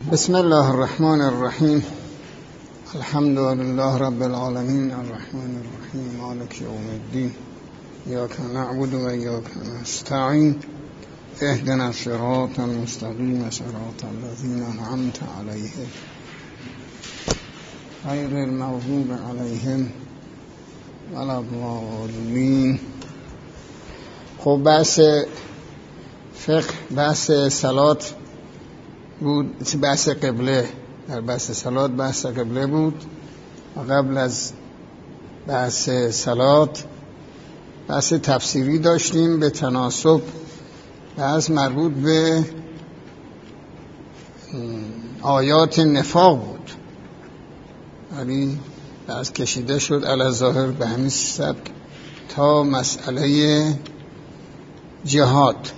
بسم الله الرحمن الرحیم. الحمد لله رب العالمین الرحمن الرحیم مالک یوم الدین ایاک نعبد و ایاک نستعین اهدنا الصراط المستقیم صراط الذین انعمت علیهم غیر المغضوب علیهم ولا الضالین. خب بحث فقه، بحث صلات بود، بحث قبله. در بحث صلات بحث قبله بود و قبل از بحث صلات بحث تفسیری داشتیم به تناسب، بحث مربوط به آیات نفاق بود، ولی بحث کشیده شد علی ظاهر به همین سبک تا مسئله جهاد.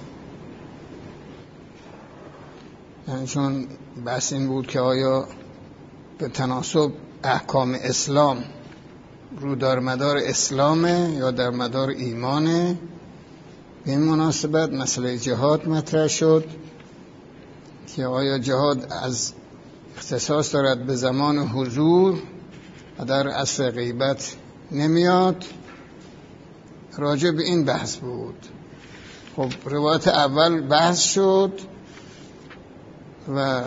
یعنی چون بحث این بود که آیا به تناسب احکام اسلام رو در مدار اسلامه یا در مدار ایمانه. به این مناسبت مسئله جهاد مطرح شد که آیا جهاد از اختصاص دارد به زمان حضور و در عصر غیبت نمیاد. راجع به این بحث بود. خب روایت اول بحث شد و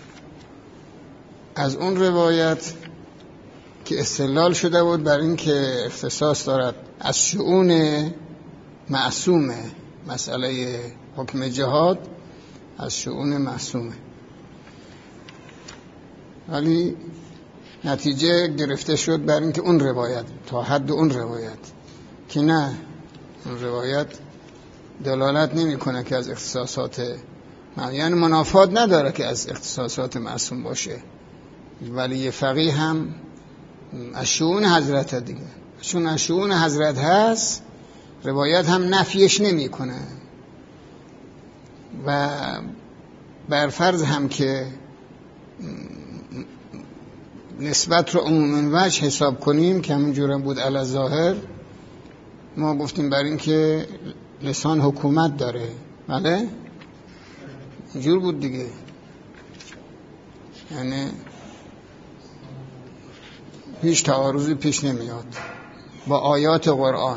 از اون روایت که استدلال شده بود بر این که اختصاص دارد از شؤون معصومه، مسئله حکم جهاد از شؤون معصومه، ولی نتیجه گرفته شد بر این که اون روایت تا حد اون روایت که نه، اون روایت دلالت نمی کنه که از اختصاصات، یعنی منافات نداره که از اختصاصات معصوم باشه، ولی یه فقیه هم از شؤون حضرت دیگه، چون از شؤون حضرت هست روایت هم نفیش نمی کنه و بر فرض هم که نسبت رو عموماً وجه حساب کنیم که همینجور بود علی ظاهر، ما گفتیم بر این که لسان حکومت داره، بله اینجور بود دیگه، یعنی هیچ تعارضی پیش نمیاد با آیات قرآن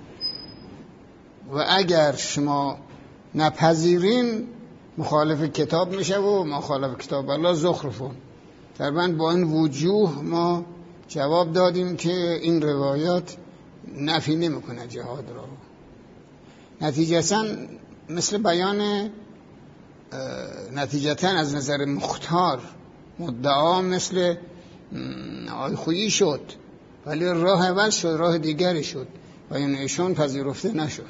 و اگر شما نپذیرین مخالف کتاب میشه و مخالف کتاب الله زخرفون. تقریباً با این وجوه ما جواب دادیم که این روایات نفی نمیکنه جهاد را. نتیجتاً مثل بیان نتیجتاً از نظر مختار مدعا مثل آیخویی شد، ولی راه اول شد، راه دیگری شد و این ایشون پذیرفته نشد،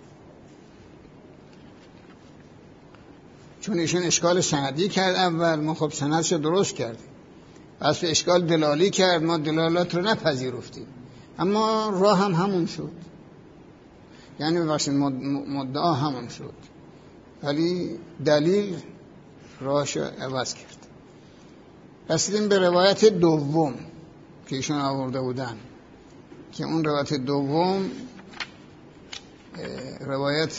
چون ایشون اشکال سندی کرد اول، ما خب سندش رو درست کردیم، پس اشکال دلالی کرد، ما دلالات رو نپذیرفتیم، اما راه هم همون شد، یعنی ببخشید مدعا همون شد ولی دلیل راهش عوض کرد. رسیدیم به روایت دوم که ایشون آورده بودن که اون روایت دوم روایت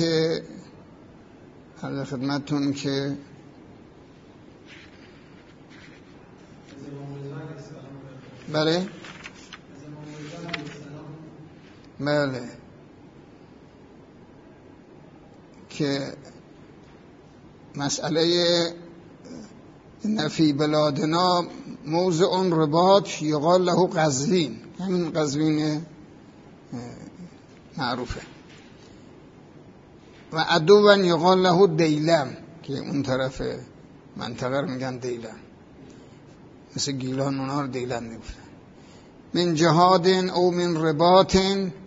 عرض خدمتتون که بله که مسئله نفی بلادنا موضع رباط یقال له قزوین، همین قزوین معروفه، و عدوان یقال له دیلم که اون طرف منطقه رو میگن دیلم، مثل گیلان اونا رو دیلم میگفتن. من جهاد او من رباط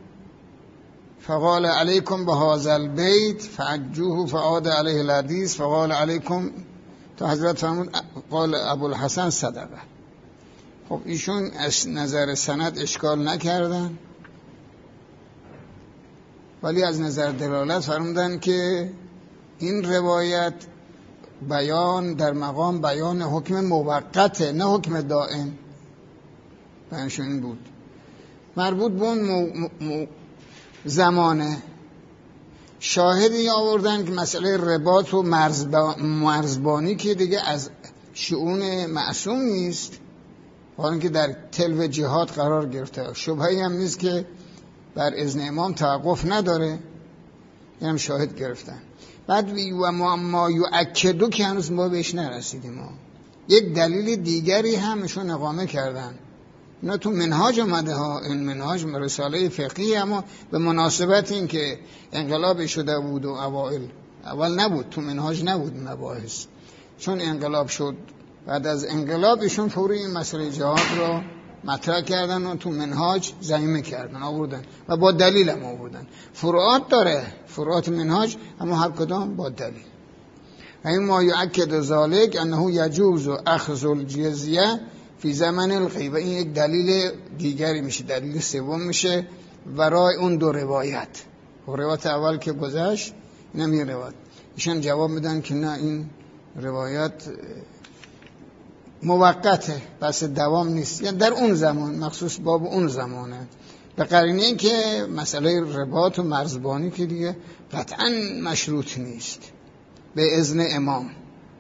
فقال علیکم بهذا البیت فعجوه فعاد علیه الحدیث فقال علیکم، تا حضرت فرمود قال ابوالحسن صدقه. خب ایشون از نظر سند اشکال نکردن، ولی از نظر دلالت فرمودن که این روایت بیان در مقام بیان حکم موقته نه حکم دائم. بیانشون این بود مربوط به اون زمانه. شاهدی آوردن که مسئله رباط و مرزبانی که دیگه از شؤون معصوم نیست، با اینکه در تلو جهاد قرار گرفته. شبهه‌ای هم نیست که بر اذن امام توقف نداره، اینم شاهد گرفتن. بعد و ما یؤکدو که هنوز ما بهش نرسیدیم. ما یک دلیل دیگری همشون اقامه کردن. اینا تو منهاج اومده ها، این منهاج رساله فقهی، اما به مناسبت این که انقلاب شده بود و اول نبود، تو منهاج نبود مباحث. چون انقلاب شد، بعد از انقلاب ایشون فوری این مسئله جهاد رو مطرح کردن و تو منهاج ضمیمه کردن، آوردن و با دلیل هم آوردن. فروعات داره، فروعات منهاج، اما هر کدام با دلیل. و این ما یؤکد ذالک انه یجوز اخذ الجزیه فی زمن الغیبه. این یک دلیل دیگری میشه، دلیل سوم میشه ورای اون دو روایت. روایت اول که گذشت، اینم یه روایت. ایشان جواب میدن که نه، این روایت موقته، بس دوام نیست، یعنی در اون زمان، مخصوص باب اون زمانه. به قرینه این که مسئله رباط و مرزبانی که دیگه قطعا مشروط نیست به اذن امام.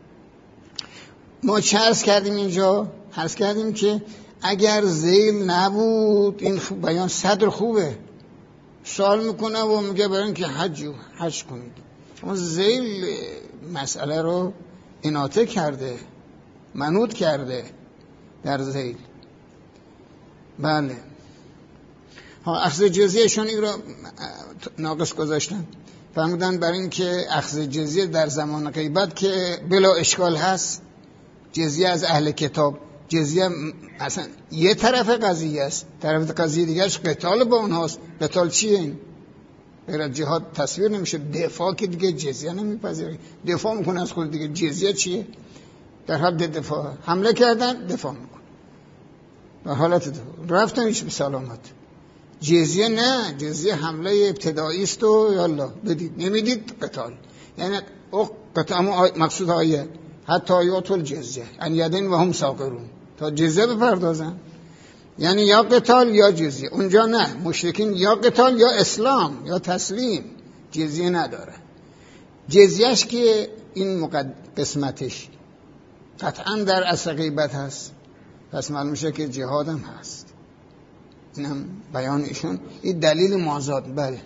ما چه عرض کردیم اینجا؟ عرض کردیم که اگر ذیل نبود، این بیان صدر خوبه، سوال میکنه و میگه برای اینکه حج کنید. اما ذیل مسئله رو اناطه کرده، منوط کرده در ذیل. بله، اخذ جزیهشون این رو ناقص گذاشتن، فرمودن برای این که اخذ جزیه در زمان غیبت که بلا اشکال هست، جزیه از اهل کتاب، جزیه اصلا یه طرف قضیه است، طرف قضیه دیگرش قتال با اونهاست. قتال چیه این؟ غیر از جهاد تصویر نمیشه. دفاع که دیگه جزیه نمیپذیره، دفاع میکنه از خود دیگه. جزیه چیه؟ در حد دفاع، حمله کردن دفاع میکنه، در حالت دفاع رفتن هیچ به سلامت. جزیه نه، جزیه حمله ابتدایی است و یالا بدید، نمیدید قتال. یعنی قتال مقصود آیه حتی یاتو الجزیه ان یدین و هم صاغرون، تا جزیه بپردازن، یعنی یا قتال یا جزیه. اونجا نه، مشرکین یا قتال یا اسلام یا تسلیم، جزیه نداره. جزیهش که این قسمتش قطعا در اصل غیبت هست، پس معلوم میشه که جهاد هم هست. اینم بیان ایشون، این دلیل مازاد. بله، مگه همه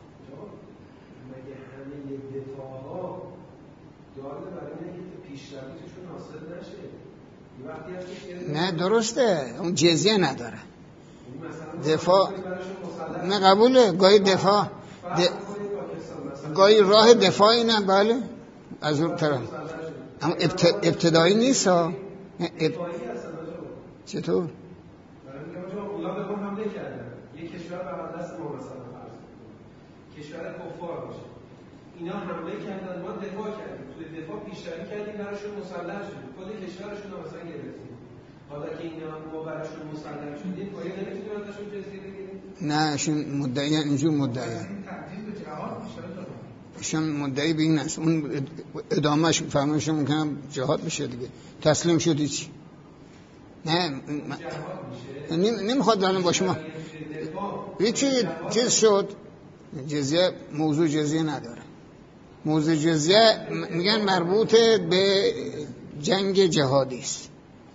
دفاعها داره برای اینکه پیشرویشون حاصل نشه؟ نه درسته، اون جزیه نداره. دفاع نه قبوله، گاهی دفاع گاهی راه دفاعی نه. بله از اون طرف، اما ابتدایی نیست ها. چطور؟ اونا به ما حمله کردن، یک کشور بر دست ما مثلا فرض کشور کفار باشه، اینا حمله کردن، ما دفاع کردیم، توی دفاع پیشروی کردیم، براشون مسلح شدیم، خود کشورشون رو مثلا گرفتیم. حالا که اینا ما براشون مسلح شدیم، ما یه نمیتونیم ازشون جزیه بگیریم؟ نه، ایشون مدعی، اینجور مدعی، ایشون مدعی به این است. اون ادامهش فرمایش ممکنه جهاد بشه دیگه. تسلیم شدی چی؟ نه نمیخواد دارم با شما هیچی چیز شد. جزیه، موضوع جزیه نداره. موضوع جزیه میگن مربوط به جنگ جهادی است،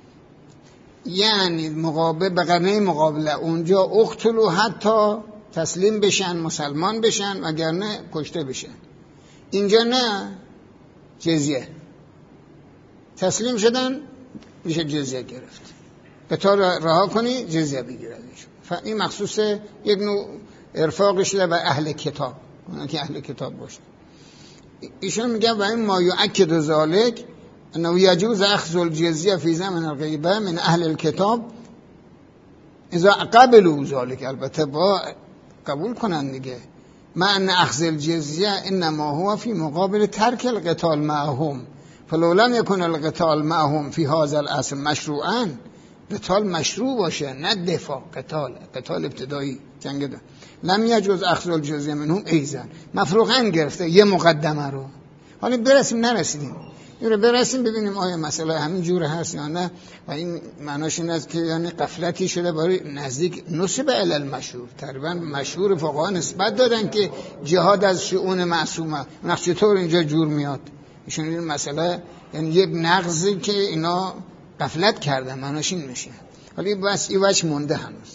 یعنی مقابل به قرنه مقابله اونجا اقتلوا، حتی تسلیم بشن، مسلمان بشن، وگرنه کشته بشن. اینجا نه، جزیه تسلیم شدن میشه جزیه گرفت، قتال رها کنی جزیه بگیردش. این مخصوص یک نوع ارفاق شده به اهل کتاب، اونا که اهل کتاب باشه. ایشون میگن و این ما یؤکد ذالک انه یجوز اخذ الجزیه فی زمن الغیبه من اهل الکتاب اذا قبلوا ذالک، البته با قبول کنن دیگه. معنی اخذ الجزیه انما هو فی مقابل ترک القتال معهم، فلو لم يكن القتال معهم في هذا الاصل مشروعا، قتال مشروع باشه نه دفاع، قتال ابتدایی جنگ ده. لم يجوز اخذ الجزیه منهم ایزن، مفروغا گرفته یه مقدمه رو. حالا برسیم نرسیدیم، این رو برسیم ببینیم آیا مسئله همین جوره هست یا نه. و این معناش این است که یعنی غفلتی شده برای نزدیک نسب الی المشهور، تقریبا مشهور فقها نسبت دادن که جهاد از شؤون معصومه. نقش چطور اینجا جور میاد؟ ایشون این مسئله یعنی یه نقضی که اینا غفلت کردن، معناش این میشه. ولی بس این وجه مونده هنوز.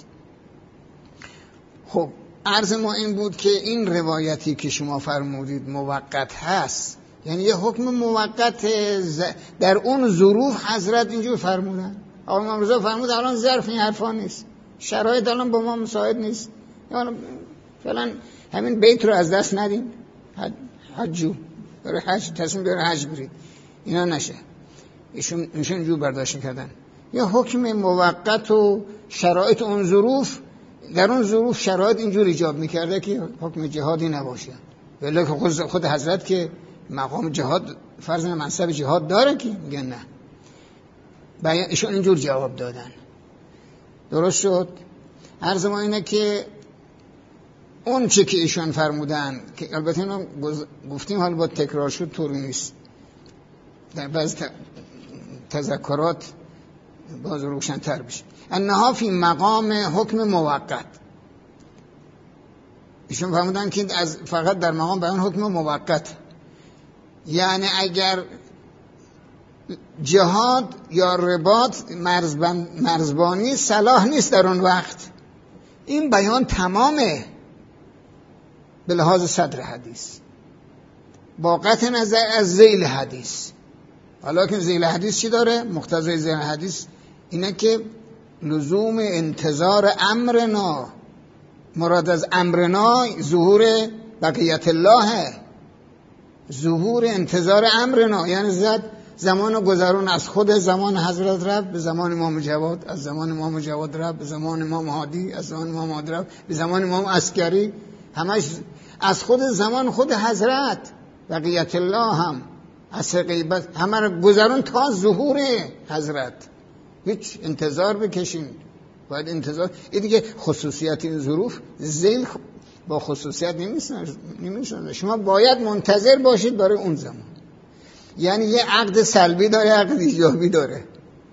خب عرض ما این بود که این روایتی که شما فرمودید موقت هست، یعنی یه حکم موقت در اون ظروف حضرت اینجور فرمودن. آقا امام رضا فرمود الان ظرف این حرفا نیست، شرایط الان با ما مساعد نیست، یعنی فعلا همین بیت رو از دست ندیم، حجو برای حج تصمیم برای حج برید، اینا نشه. ایشون اینجور برداشت کردن. یا حکم موقت و شرایط اون ظروف، در اون ظروف شرایط اینجور ایجاب میکرده که حکم جهادی نباشه. ولی خود حضرت که مقام جهاد فرض منصب جهاد داره که میگن نه. ایشون اینجور جواب دادن. درست شد؟ عرض ما اینه که اون چه که ایشون فرمودن که البته اینو گفتیم حالا با تکرار شد طوری نیست، در بعض تذکرات باز روشن تر بشه. انها فی مقام حکم موقت، ایشون فرمودن که از فقط در مقام بیان حکم موقت، یعنی اگر جهاد یا رباط مرزبانی صلاح نیست در اون وقت، این بیان تمامه به لحاظ صدر حدیث با قطع نظر از ذیل حدیث. حالا که ذیل حدیث چی داره؟ مقتضای ذیل حدیث اینه که لزوم انتظار امرنا، مراد از امرنا ظهور بقیت الله، ظهور انتظار امرنا، یعنی زمان گذرون از خود زمان حضرت رفت به زمان امام جواد، از زمان امام جواد رفت به زمان امام هادی، از زمان امام هادی رفت به زمان امام عسکری، همش از خود زمان خود حضرت بقیت الله هم از غیبت همه رو گذرون تا ظهور حضرت. هیچ انتظار بکشین، باید انتظار. این دیگه خصوصیت این ظروف ذیل با خصوصیت نمیشونه. شما باید منتظر باشید برای اون زمان. یعنی یه عقد سلبی داره، عقد ایجابی داره.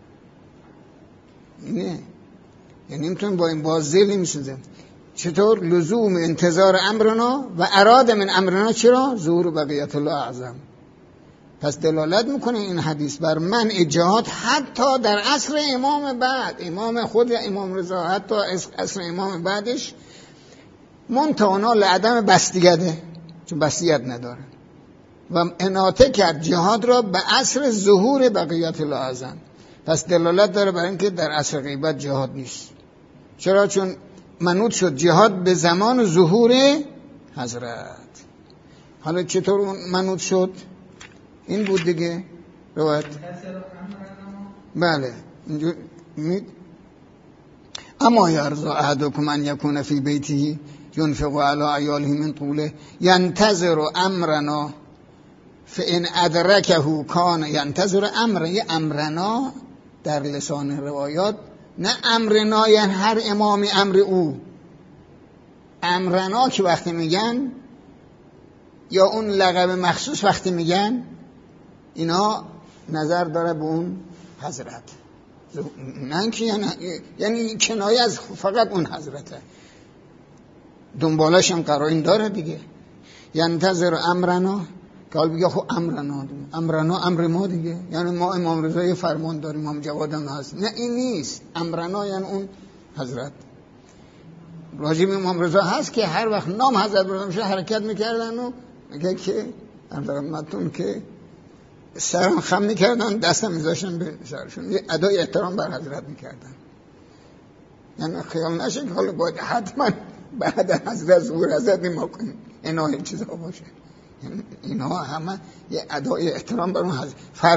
نه یعنی نمیتون با این باز ذیل نمیشونه. چطور؟ لزوم انتظار امرنا و اراد من امرنا چرا؟ ظهور بقیت الله اعظم. پس دلالت میکنه این حدیث بر منع جهاد حتی در عصر امام بعد، امام خود امام رضا، حتی عصر امام بعدش، منتهانا لعدم بستیده، چون بستیت نداره و اناطه کرد جهاد را به عصر ظهور بقیت الله اعظم. پس دلالت داره بر اینکه در عصر غیبت جهاد نیست. چرا؟ چون منوط شد جهاد به زمان ظهور حضرت. حالا چطور منوط شد؟ این بود دیگه روایت. بله اما یرضا احدکم ان یکون فی بیته ينفق على عیاله من طوله ینتظر امرنا فان ادرکه کان ینتظر امر. یه امرنا در لسان روایات نه امرنا یعنی هر امامی امر او. امرنا که وقتی میگن یا اون لقب مخصوص وقتی میگن اینا نظر داره به اون حضرت، نه که یعنی کنایه از فقط اون حضرته، دنبالش هم قرائن داره دیگه. ینتظر امرنا که حال بگه خب امرنا امر ما دیگه، یعنی ما امام رضا یه فرمان داریم، امام جواد هم هست. نه این نیست. امرنا یعنی اون حضرت. راجب امام رضا هست که هر وقت نام حضرت بردم میشه حرکت میکردن و میگه که امرمتون که سرم خم میکردن، دستم میذاشتن به سرشون، یه ادای احترام بر حضرت میکردن. یعنی خیال نشه که حالا باید حتما بعد حضرت ظهور حضرت ما کنیم، اینا این چیزا باشه. اینا همه یه ادای احترام بر اون حضرت.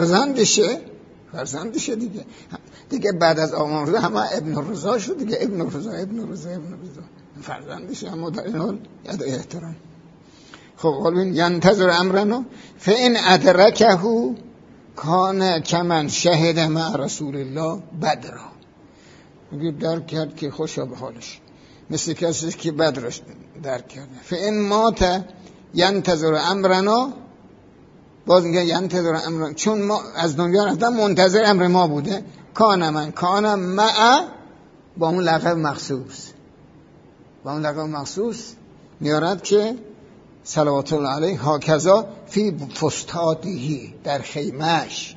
فرزندشه دیگه بعد از امام رضا همه ابن رضا شد دیگه، ابن رضا فرزندشه، اما در این حال ادای احترام. خب قولین ینتظر امرنا فان ادرکه کان کمن شهد مع رسول الله بدر. میگه درک کرد که خوشا به حالش، مثل کسی که بدرش درک کرده. فان مات ینتظر امرنا، باز میگه ینتظر امرنا چون ما از دنیا رفتن منتظر امر ما بوده. کان مع با اون لقب مخصوص میارد که صلوات الله علیه هاکذا فی فستادیه در خیمهش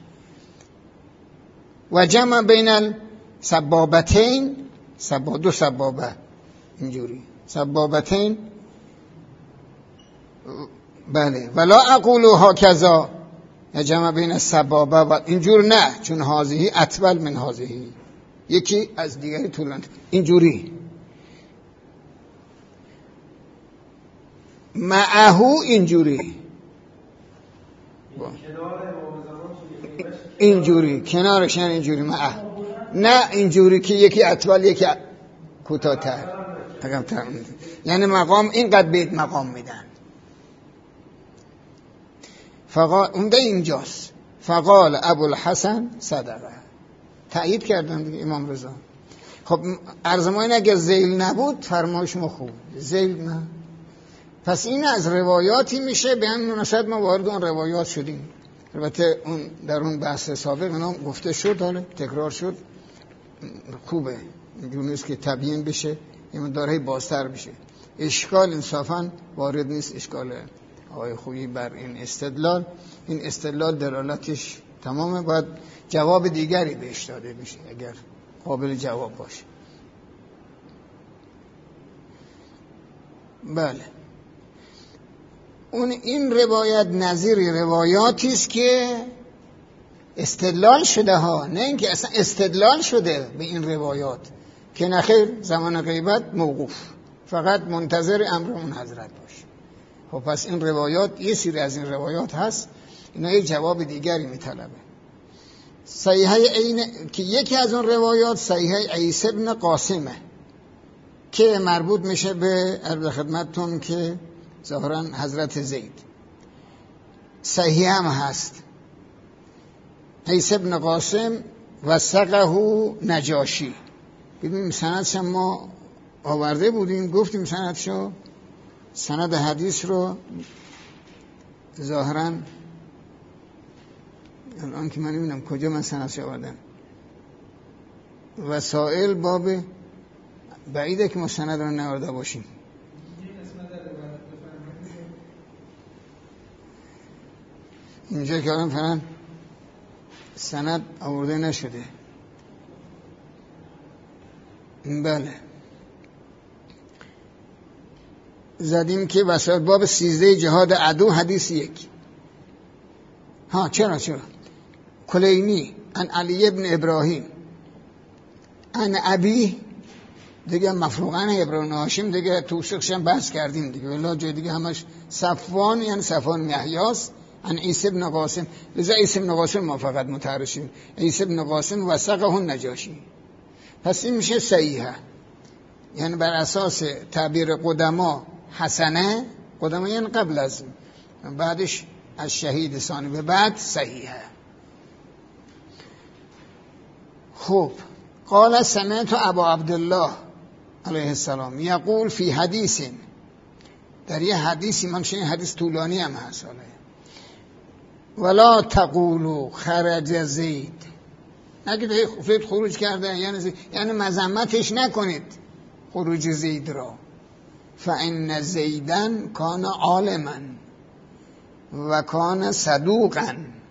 و جمع بین السبابتین دو سبابه اینجوری سبابتین بله ولا اقولو هاکذا جمع بین السبابه و اینجور نه چون هذه اطول من هذه یکی از دیگری طولانی اینجوری معهو اینجوری اینجوری کنارش اینجوری معه نه اینجوری که یکی اطول یکی کوتاه‌تر یعنی مقام اینقدر بهت مقام میدن اونده اینجاست فقال ابوالحسن صدقه تأیید کردن دیگه امام رضا. خب عرض ما این اگر ذیل نبود فرمایش ما خوب ذیل نه پس این از روایاتی میشه به همین مناسبت ما وارد اون روایات شدیم. البته اون در اون بحث سابق اینا گفته شد حالا تکرار شد خوبه اینجوری نیست که تبیین بشه این داره بازتر بشه. اشکال انصافا وارد نیست اشکال آقای خویی بر این استدلال دلالتش تمامه باید جواب دیگری بهش داده بشه اگر قابل جواب باشه. بله این روایت نظیر روایاتی است که استدلال شده ها نه اینکه اصلا استدلال شده به این روایات که نخیر زمان غیبت موقوف فقط منتظر امر اون حضرت باشه. خب پس این روایات یه سری از این روایات هست اینا یه جواب دیگری میطلبه. صحیحه که یکی از اون روایات صحیحه عیسی ابن قاسمه که مربوط میشه به عرض خدمتتون که ظاهرا حضرت زید صحیح هم هست. عیسی ابن قاسم وثقه نجاشی ببینیم سندش ما آورده بودیم گفتیم سندشو سند حدیث رو ظاهرا الان که من نمیدونم کجا من سندش آوردم وسائل باب بعیده که ما سند رو نآورده باشیم. اینجا که الان فعلا سند آورده نشده. بله زدیم که وسائل باب 13 جهاد عدو حدیث 1 چرا کلینی ان علی ابن ابراهیم ان ابی دیگه مفروغان ابراهیم هاشم دیگه توسخش هم بحث کردیم دیگه ولی جای دیگه همش صفوان یعنی صفوان میحیاس ان عیسی ابن قاسم لذا عیسی ابن قاسم ما فقط متعرشیم عیسی ابن قاسم وثقه نجاشی. پس این میشه صحیحه یعنی بر اساس تعبیر قدما حسنه قدما یعنی قبل از بعدش از شهید ثانی به بعد صحیحه. خوب قال سمعت ابا عبدالله علیه السلام یقول فی حدیث در یه حدیثی من این حدیث طولانی هم هست ولا تقولوا خرج زید نگید زید خروج کرده یعنی مذمتش نکنید خروج زید را فان زیدن کان عالما و کان صدوقا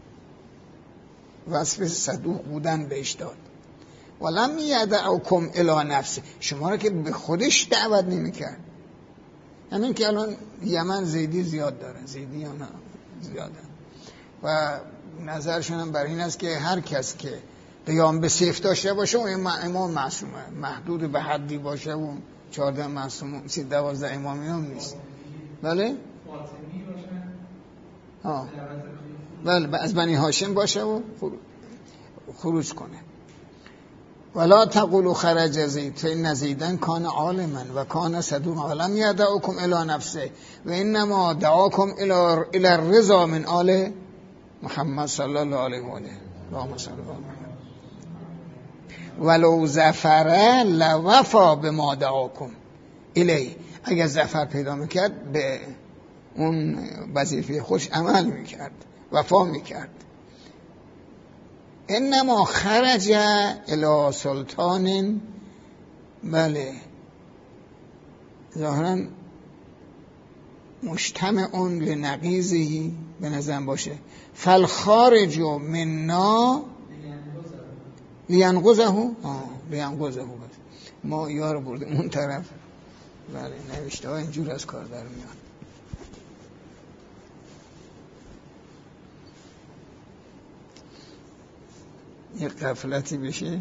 وصف صدوق بودن بهش داد ولم یدعکم الی نفسه شما را که به خودش دعوت نمی‌کرد. یعنی که الان یمن زیدی زیاد داره زیدی یا نه زیاده و نظرشون هم بر این است که هر کس که قیام به سیف داشته باشه اون امام معصومه محدود به حدی باشه و 14 معصوم 12 امامی هم نیست. بله بله از بنی هاشم باشه و خروج کنه. ولا تقولوا خرج زید فإن زیدن کان عالما و کان صدوقا ولم یدعکم الی نفسه و انما دعاکم الی الرضا من آل محمد صلی الله علیه و آله اللهم صل علی محمد ولو ظفر لوفا بما دعاکم الی اگر ظفر پیدا میکرد به اون وظیفه خوش عمل میکرد وفا میکرد. انما خرج الی سلطان بله ظاهرا مجتمع لنقیضه به نظرم باشه. فالخارج منا لینقضه ما یار بردیم اون طرف. بله نوشته ها اینجور از کار در میاد. یک غفلتی بشه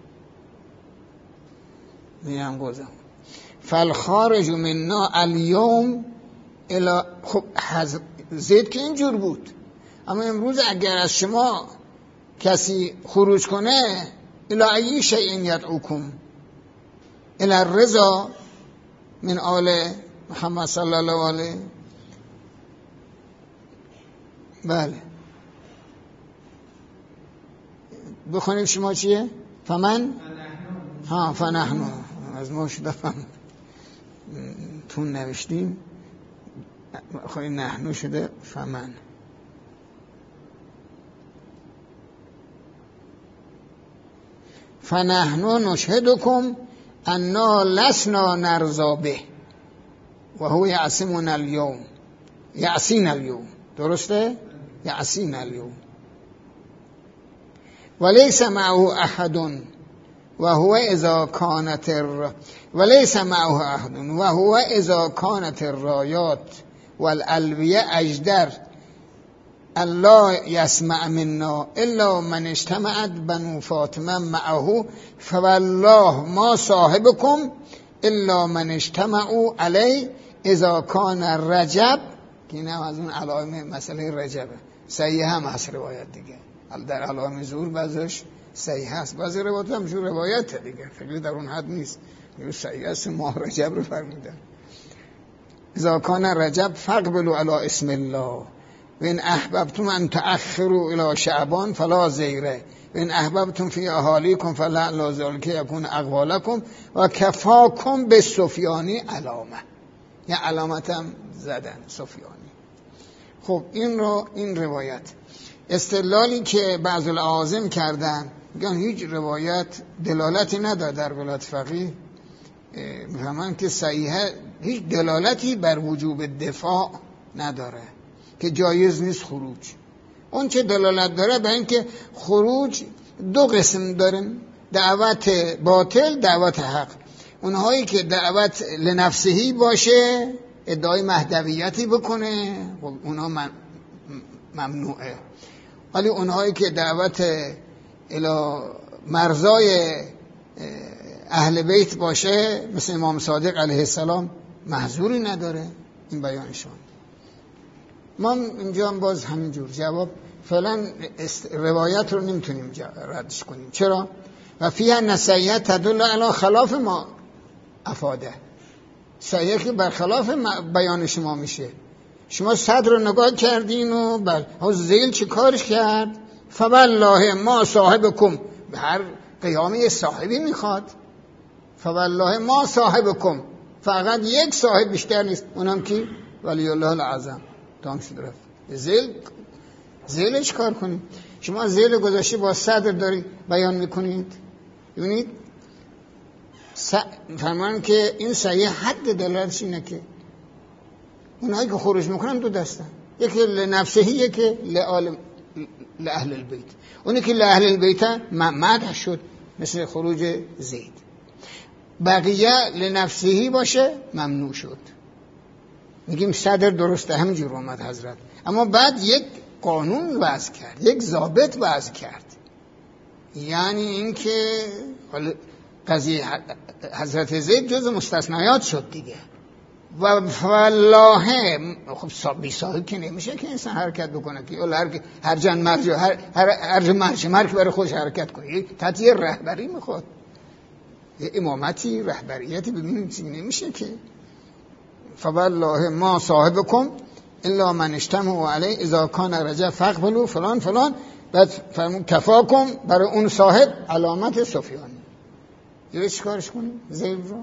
لینقضه. فالخارج منا الیوم الا. خب زید که اینجور بود، اما امروز اگر از شما کسی خروج کنه الا ای شیء یدعوکم الی الرضا من آل محمد صلی الله علیه. بله بخونیم شما چیه؟ فمن فنحنو از ما شده فمن تون نوشتیم خواهی نحنو شده فمن. فنحنو نشهدکم انا لسنا نرضا به و هو یعصمنا اليوم. یعصینا اليوم، درسته؟ یعصینا اليوم. وليس معه احد وهو اذا كانت وليس معه احد وهو اذا كانت الرايات والالویه اجدر الله يسمع منا الا من اجتمعت بنو فاطمه معه فوالله ما صاحبكم الا من اجتمعوا عليه اذا كان رجب. که این هم از اون علائم مسئله رجبه. صحیح هم هست روایت دیگه، در علائم ظهور بعضش صحیح هست، بعضی روایت هم شو روایته دیگه، خیلی در اون حد نیست. یه صحیح است ماه رجب رو فرمودن. اذا کان رجب فاقبلوا علی اسم الله و ان احببتم ان تأخروا الى شعبان فلا زیره و ان احببتم فی اهالیکم فلا ذلک یکون اقوالکم و کفاکم بالسفیانی علامه. یه علامت هم زدن سفیانی. خب این روایت استدلالی که بعض الاعاظم کردن میگن هیچ روایت دلالتی نداره در ولایت فقیه، میفهمن که صحیحه، هیچ دلالتی بر وجوب دفاع نداره که جایز نیست خروج. اون چه دلالت داره به این که خروج دو قسم داریم، دعوت باطل، دعوت حق. اونهایی که دعوت لنفسهی باشه، ادعای مهدویتی بکنه، خب اونها ممنوعه. ولی اونهایی که دعوت الی مرضای اهل بیت باشه مثل امام صادق علیه السلام محظوری نداره این بیانشون. ما اینجا هم باز همینجور جواب فعلا روایت رو نمیتونیم ردش کنیم. چرا؟ و فیها نصیحت تدل علی خلاف ما افاده. صحیح که برخلاف بیان شما میشه. شما صدر رو نگاه کردین و زیل چه کارش کرد؟ فوالله ما صاحبکم، به هر قیامی صاحبی میخواد. فوالله ما صاحبکم، فقط یک صاحب بیشتر نیست، اونم کی؟ ولی الله العظم. تمام شد رفت. زیل چه کار کنید؟ شما زیل گذاشتی با صدر داری بیان میکنید. ببینید فرمان که این صحیح حد دلالتش اینه که اونهایی که خروج میکنن دو دستن، یکی لنفسهی، یکی لأهل البیت. اونی که لأهل البیت مدح شد مثل خروج زید، بقیه لنفسهی باشه ممنوع شد. میگیم صدر درسته، همینجور اومد حضرت، اما بعد یک قانون وضع کرد، یک ضابط وضع کرد. یعنی این که قضیه حضرت زید جز مستثنیات شد دیگه. و والله خب بی صاحب که نمیشه که انسان حرکت بکنه که هر جن مرجع هر مرج برای خودش حرکت کنه. تحت یه رهبری میخواد، یه امامتی، رهبریتی. ببینید چی نمیشه که فوالله ما صاحبکم الا من اجتمعوا علیه اذا کان رجب فاقبلوا فلان فلان. بعد فرمون کفاکم، برای اون صاحب علامت سفیانی. یه چی کارش کنیم؟ زیل رو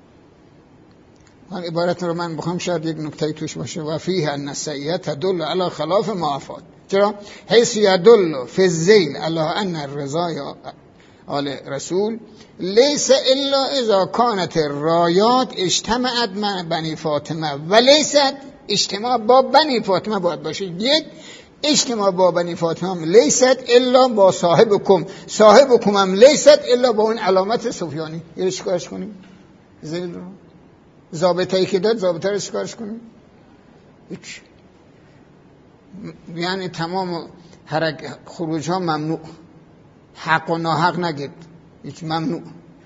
عبارت رو من بخوام شاید یک نکته توش باشه. و فیه النصیحه تدل علی خلاف ما افاد. چرا؟ حیث یدل فی الزیل علی ان الرضا آل رسول لیس الا اذا کانت الرایات اجتمعت مع بنی فاطمه و لیست اجتماع با بنی فاطمه باید باشه. یک، اجتماع با بنی فاطمه هم لیست الا با صاحبکم، صاحبکم هم لیست الا با اون علامت سفیانی. یه چیکارش کنیم؟ زیل رو ضابطه‌ای که داد، ضابطه رو چیکارش کنیم؟ هیچ. یعنی تمام خروج ها ممنوع، حق و ناحق نگید، هیچ، ممنوع.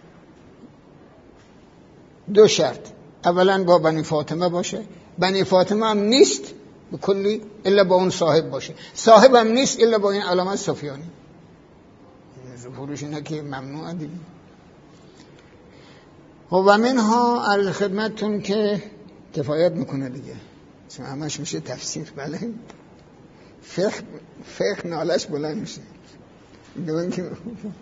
دو شرط، اولا با بنی فاطمه باشه، بنی فاطمه هم نیست به کلی الا با اون صاحب باشه، صاحب هم نیست الا با این علامت سفیانی. فروش اینا که ممنوع دیگه. و منها عرض خدمتتون که کفایت میکنه دیگه، چون همش میشه تفسیر. بله، فقه نالش بلند میشه، بگوین که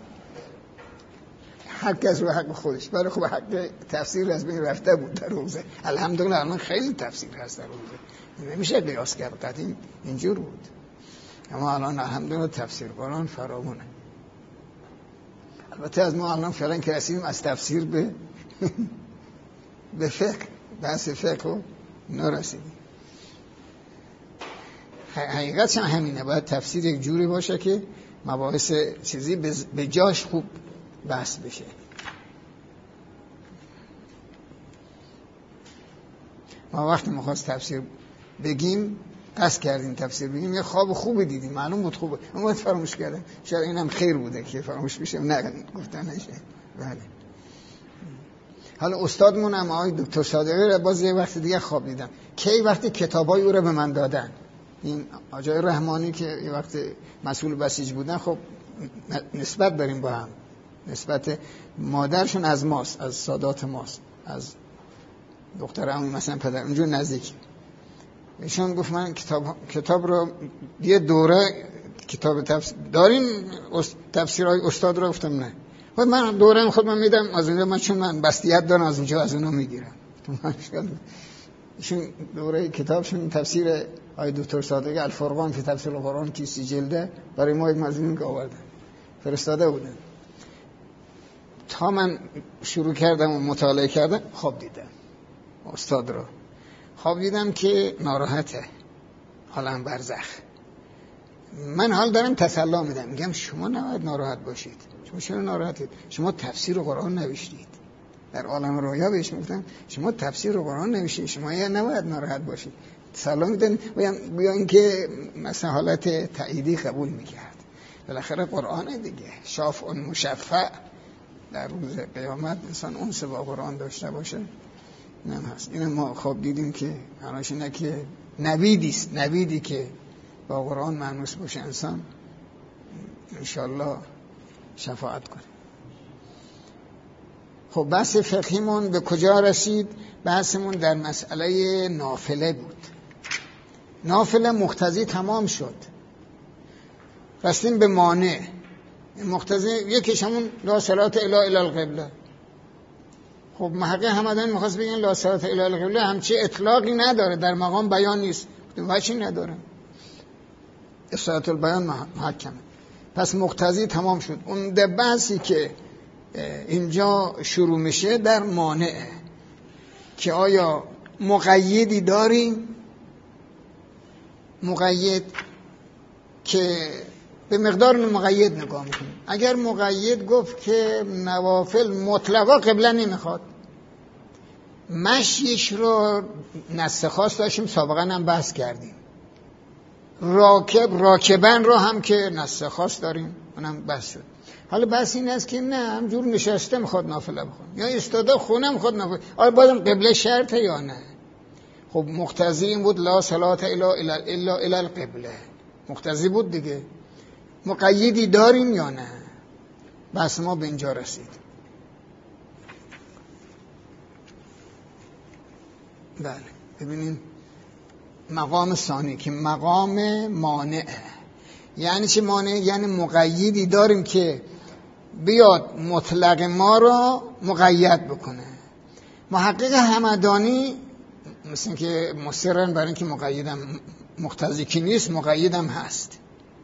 هر کس رو حق خودش. برای خب حق تفسیر از بین رفته بود در روزه، الحمدلله الان خیلی تفسیر هست در روزه، نمیشه قیاس کرد، قدیم اینجور بود، اما الان الحمدلله تفسیر قرآن فراوونه. البته از ما الان فعلا که رسیدیم از تفسیر به فقه، بحث فقه رو نرسیدیم. حقیقتش همینه، باید تفسیر یک جوری باشه که مباحث چیزی به جاش خوب بحث بشه. ما وقتی میخواست تفسیر بگیم، قصد کردیم تفسیر بگیم، یه خواب خوبی دیدیم، معلوم بود خوبه، اما فراموش کردم. شاید اینم خیر بوده که فراموش بشه، نه گفتن نشه. بله. حالا استادمون هم آقای دکتر صادقی رو باز یه وقت دیگه خواب دیدم، کی وقتی کتابای او رو به من دادن. این آقای رحمانی که یه وقت مسئول بسیج بودن، خب نسبت داریم با هم، نسبت مادرشون از ماست، از سادات ماست، از دختر عموی مثلا پدر، اونجور نزدیک. ایشون گفت من کتاب رو یه دوره کتاب تفسیر داریم، تفسیرهای استاد رو. گفتم نه، خود من دوره خودم میدم از اونجا، من چون من بستیت دارم از اونجا از اونها میگیرم. ایشون دوره کتابشون تفسیر آقای دکتر صادقی الفرقان فی تفسیر القرآن که 30 جلده برای ما یک مضمون که آوردن فرستاده بودن. تا من شروع کردم و مطالعه کردم، خواب دیدم استاد رو. خواب دیدم که ناراحته، حالا برزخ. من حال دارم تسلا میدم، میگم شما نباید ناراحت باشید. شما چرا ناراحتید؟ شما تفسیر قرآن نوشتید. در عالم رویا بهش میگفتم شما تفسیر قرآن نوشتید، شما یا نباید ناراحت باشید. تسلا میدن، بیا اینکه مثلا حالت تاییدی قبول میکرد. بالاخره قرآن دیگه، شافع مشفع، در روز قیامت انسان انس با قرآن داشته باشه. نه هست. این ما خواب دیدیم که معناش اینه که نویدی که با قرآن مانوس باشه انسان، انشالله شفاعت کنه. خب بحث فقهیمون به کجا رسید؟ بحثمون در مسئله نافله بود. نافله مقتضی تمام شد، رسیدیم به مانع. مقتضی یکیش همون لا صلاة الا الی القبله. خب محقق همدان میخواست بگن لا صلاة الی القبله همچی اطلاقی نداره، در مقام بیان نیست، وچی نداره، اصالت البیان محکمه. پس مقتضی تمام شد. اون در بحثی که اینجا شروع میشه در مانعه که آیا مقیدی داریم، مقید که به مقدار مقید نگاه میکنیم. اگر مقید گفت که نوافل مطلقا قبله نمیخواد، مشیش رو نص خاص داشتیم، سابقا هم بحث کردیم. راکبن رو هم که نص خاص داریم، اونم بحث شد. حالا بحث این است که نه همجور نشسته میخواد نافله بخونه، یا استاده خونه میخواد نافله، آیا بازم قبله شرطه یا نه؟ خب مقتضی این بود لا صلاة الا الی القبله، مقتضی بود دیگه. مقیدی داریم یا نه؟ بس ما به اینجا رسید. بله ببینیم مقام ثانی که مقام مانع. یعنی چه مانع؟ یعنی مقیدی داریم که بیاد مطلق ما رو مقید بکنه. محقق همدانی مثل که مصرن برای اینکه مقیدم مقتضی که نیست، مقیدم هست.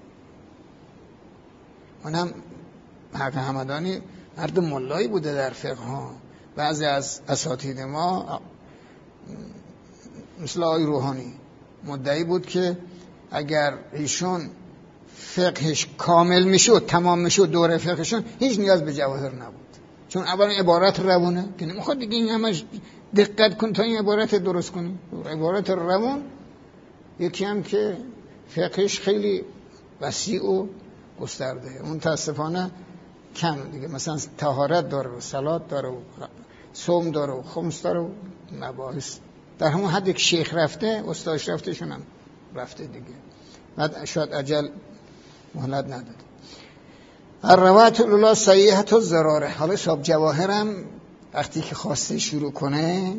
اونم محقق همدانی مرد ملایی بوده در فقه ها. بعضی از اساتید ما مثل آقای روحانی مدعی بود که اگر ایشون فقهش کامل میشد، تمام میشد دوره فقهشون، هیچ نیاز به جواهر نبود، چون اولا عبارت روونه که نمیخواد دیگه این همش دقت کن تا این عبارت درست کنی. عبارت روون یکی هم که فقهش خیلی وسیع و گسترده، اون متاسفانه کم دیگه، مثلا طهارت داره و صلات داره و صوم داره و خمس داره و مباحث در همون حد که شیخ رفته استادش رفته شونم رفته دیگه، بعد شاید اجل مهلت نداد. الروات الاولی صحیحه الضراره. حالا صاحب جواهرم وقتی که خواسته شروع کنه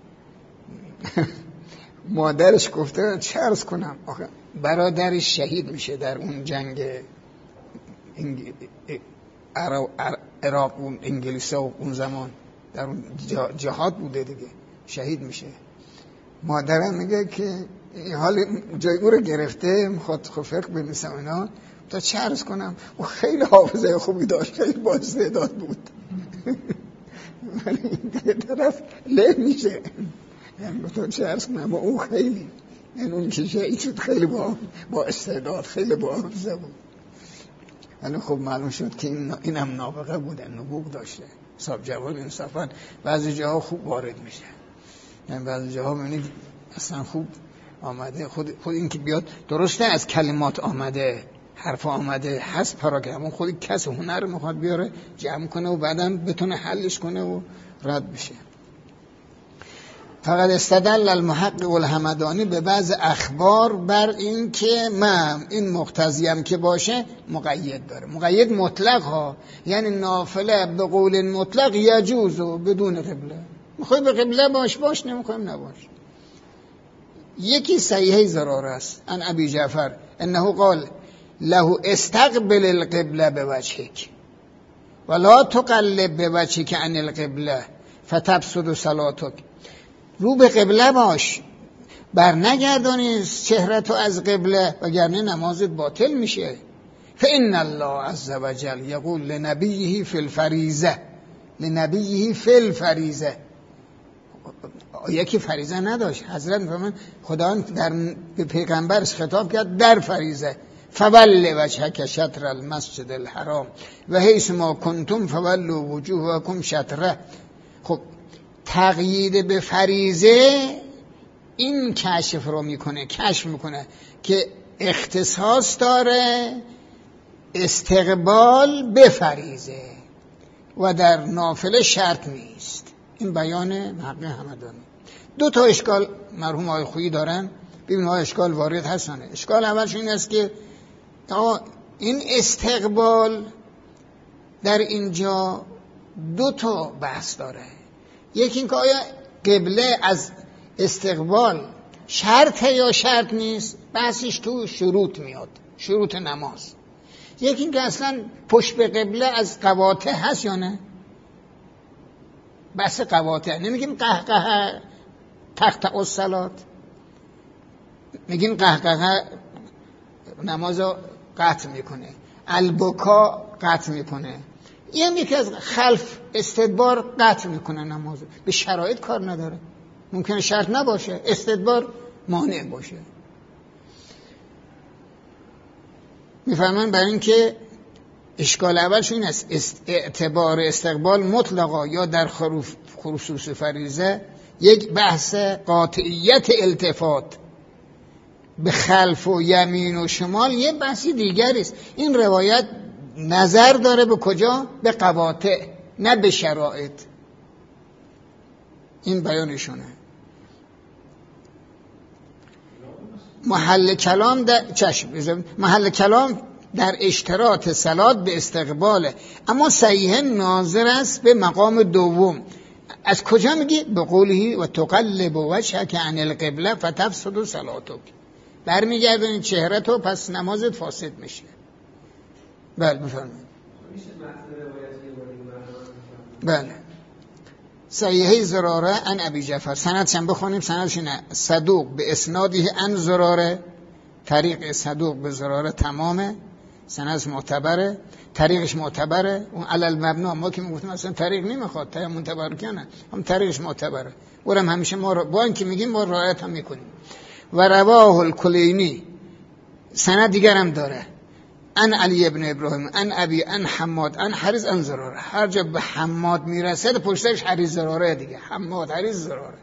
مادرش گفته چه عرض کنم، آخه برادرش شهید میشه در اون جنگ عراق و انگلیس و اون زمان در اون جهاد بوده دیگه، شهید میشه. مادرم میگه که حال جای او رو گرفته میخواد فقه بنویسم اینا، تا چه عرض کنم او خیلی حافظه خوبی داشت، خیلی با استعداد بود ولی این طرف له میشه، یعنی تا چه عرض کنم او خیلی، یعنی اون که شهید شد خیلی با استعداد، خیلی با حافظه بود. ولی خب معلوم شد که اینم نابغه بوده، نبوغ داشته. صاحب جواد انصافا بعضی جاها خوب وارد میشه، یعنی بعضی جاها میبینید اصلا خوب آمده، خود این که بیاد درسته از کلمات آمده، حرف آمده، هست پاراگرام، خود کس هنر میخواد بیاره جمع کنه و بعدم بتونه حلش کنه و رد بشه. فقط استدل المحقق الحمدانی به بعض اخبار بر این که من این مقتضیم که باشه مقید داره، مقید مطلق ها، یعنی نافله به قول مطلق یجوز و بدون قبله، میخوای به قبله باش نمیخوایم نباش. یکی صحیحه ضراره است ان ابی جعفر انه قال له استقبل القبله بوجهک ولا تقلب بوجهک عن القبله فتفسد صلاتک. رو به قبله باش، بر نگردانی چهرتو از قبله وگرنه نمازت باطل میشه. فإن الله عز وجل یقول لنبیه فی الفریضه، لنبیه فی الفریضه، یکی فریضه نداشت، حضرت میفرمان خداوند به پیغمبرش خطاب کرد در فریضه، فول وجهک شطر المسجد الحرام و حیث ما کنتم فولوا وجوهکم شطره. خب تقیید به فریضه این کشف میکنه که اختصاص داره استقبال به فریضه و در نافله شرط نیست. این بیان محقق حمدانی. دو تا اشکال مرحوم آقای خویی دارن، ببین ها اشکال وارد هستن. اشکال اولش این است که این استقبال در اینجا دو تا بحث داره. یکی این که آیا قبله از استقبال شرطه یا شرط نیست، بحثش تو شروط میاد، شروط نماز. یکی این که اصلا پشت به قبله از قواطع هست یا نه، بحث قواطع. نمیگیم قهقه تقطع الصلات، میگیم قهقه نمازو قطع میکنه، البکا قطع میکنه، این یکی از خلف استدبار قطع میکنه نمازو. به شرایط کار نداره، ممکنه شرط نباشه، استدبار مانع باشه. میفهمن برای این که اشکال اولش این است اعتبار استقبال مطلقا یا در خصوص فریضه یک بحث قاطعیت التفات به خلف و یمین و شمال یه بحثی دیگری است. این روایت نظر داره به کجا؟ به قواطع، نه به شرایط. این بیانشونه. محل کلام در اشتراط صلات به استقباله، اما صحیح ناظر است به مقام دوم. از کجا میگی؟ به قوله و تقلب وجهک عن القبله فتفسد صلاتک، برمیگردونی چهره تو پس نمازت فاسد میشه. بله بفرمایید. بله صحیحه زراره ان ابی جعفر، سندش هم بخونیم، سندش نه صدوق به اسنادی ان زراره، طریق صدوق به زراره تمامه، سند معتبره. طریقش معتبره. اون علل مبنا ما که میگفتیم اصلا طریق نمیخواد، تیمم تبرکنه، هم طریقش معتبره. اونم همیشه ما با اینکه میگیم ما رعایت هم میکنیم. و رواه الکلینی، سند دیگر هم داره، ان علی ابن ابراهیم ان ابی ان حماد ان حریز ان زراره. هر جا به حماد میرسه پشتش حریز زراره دیگه، حماد حریز زراره.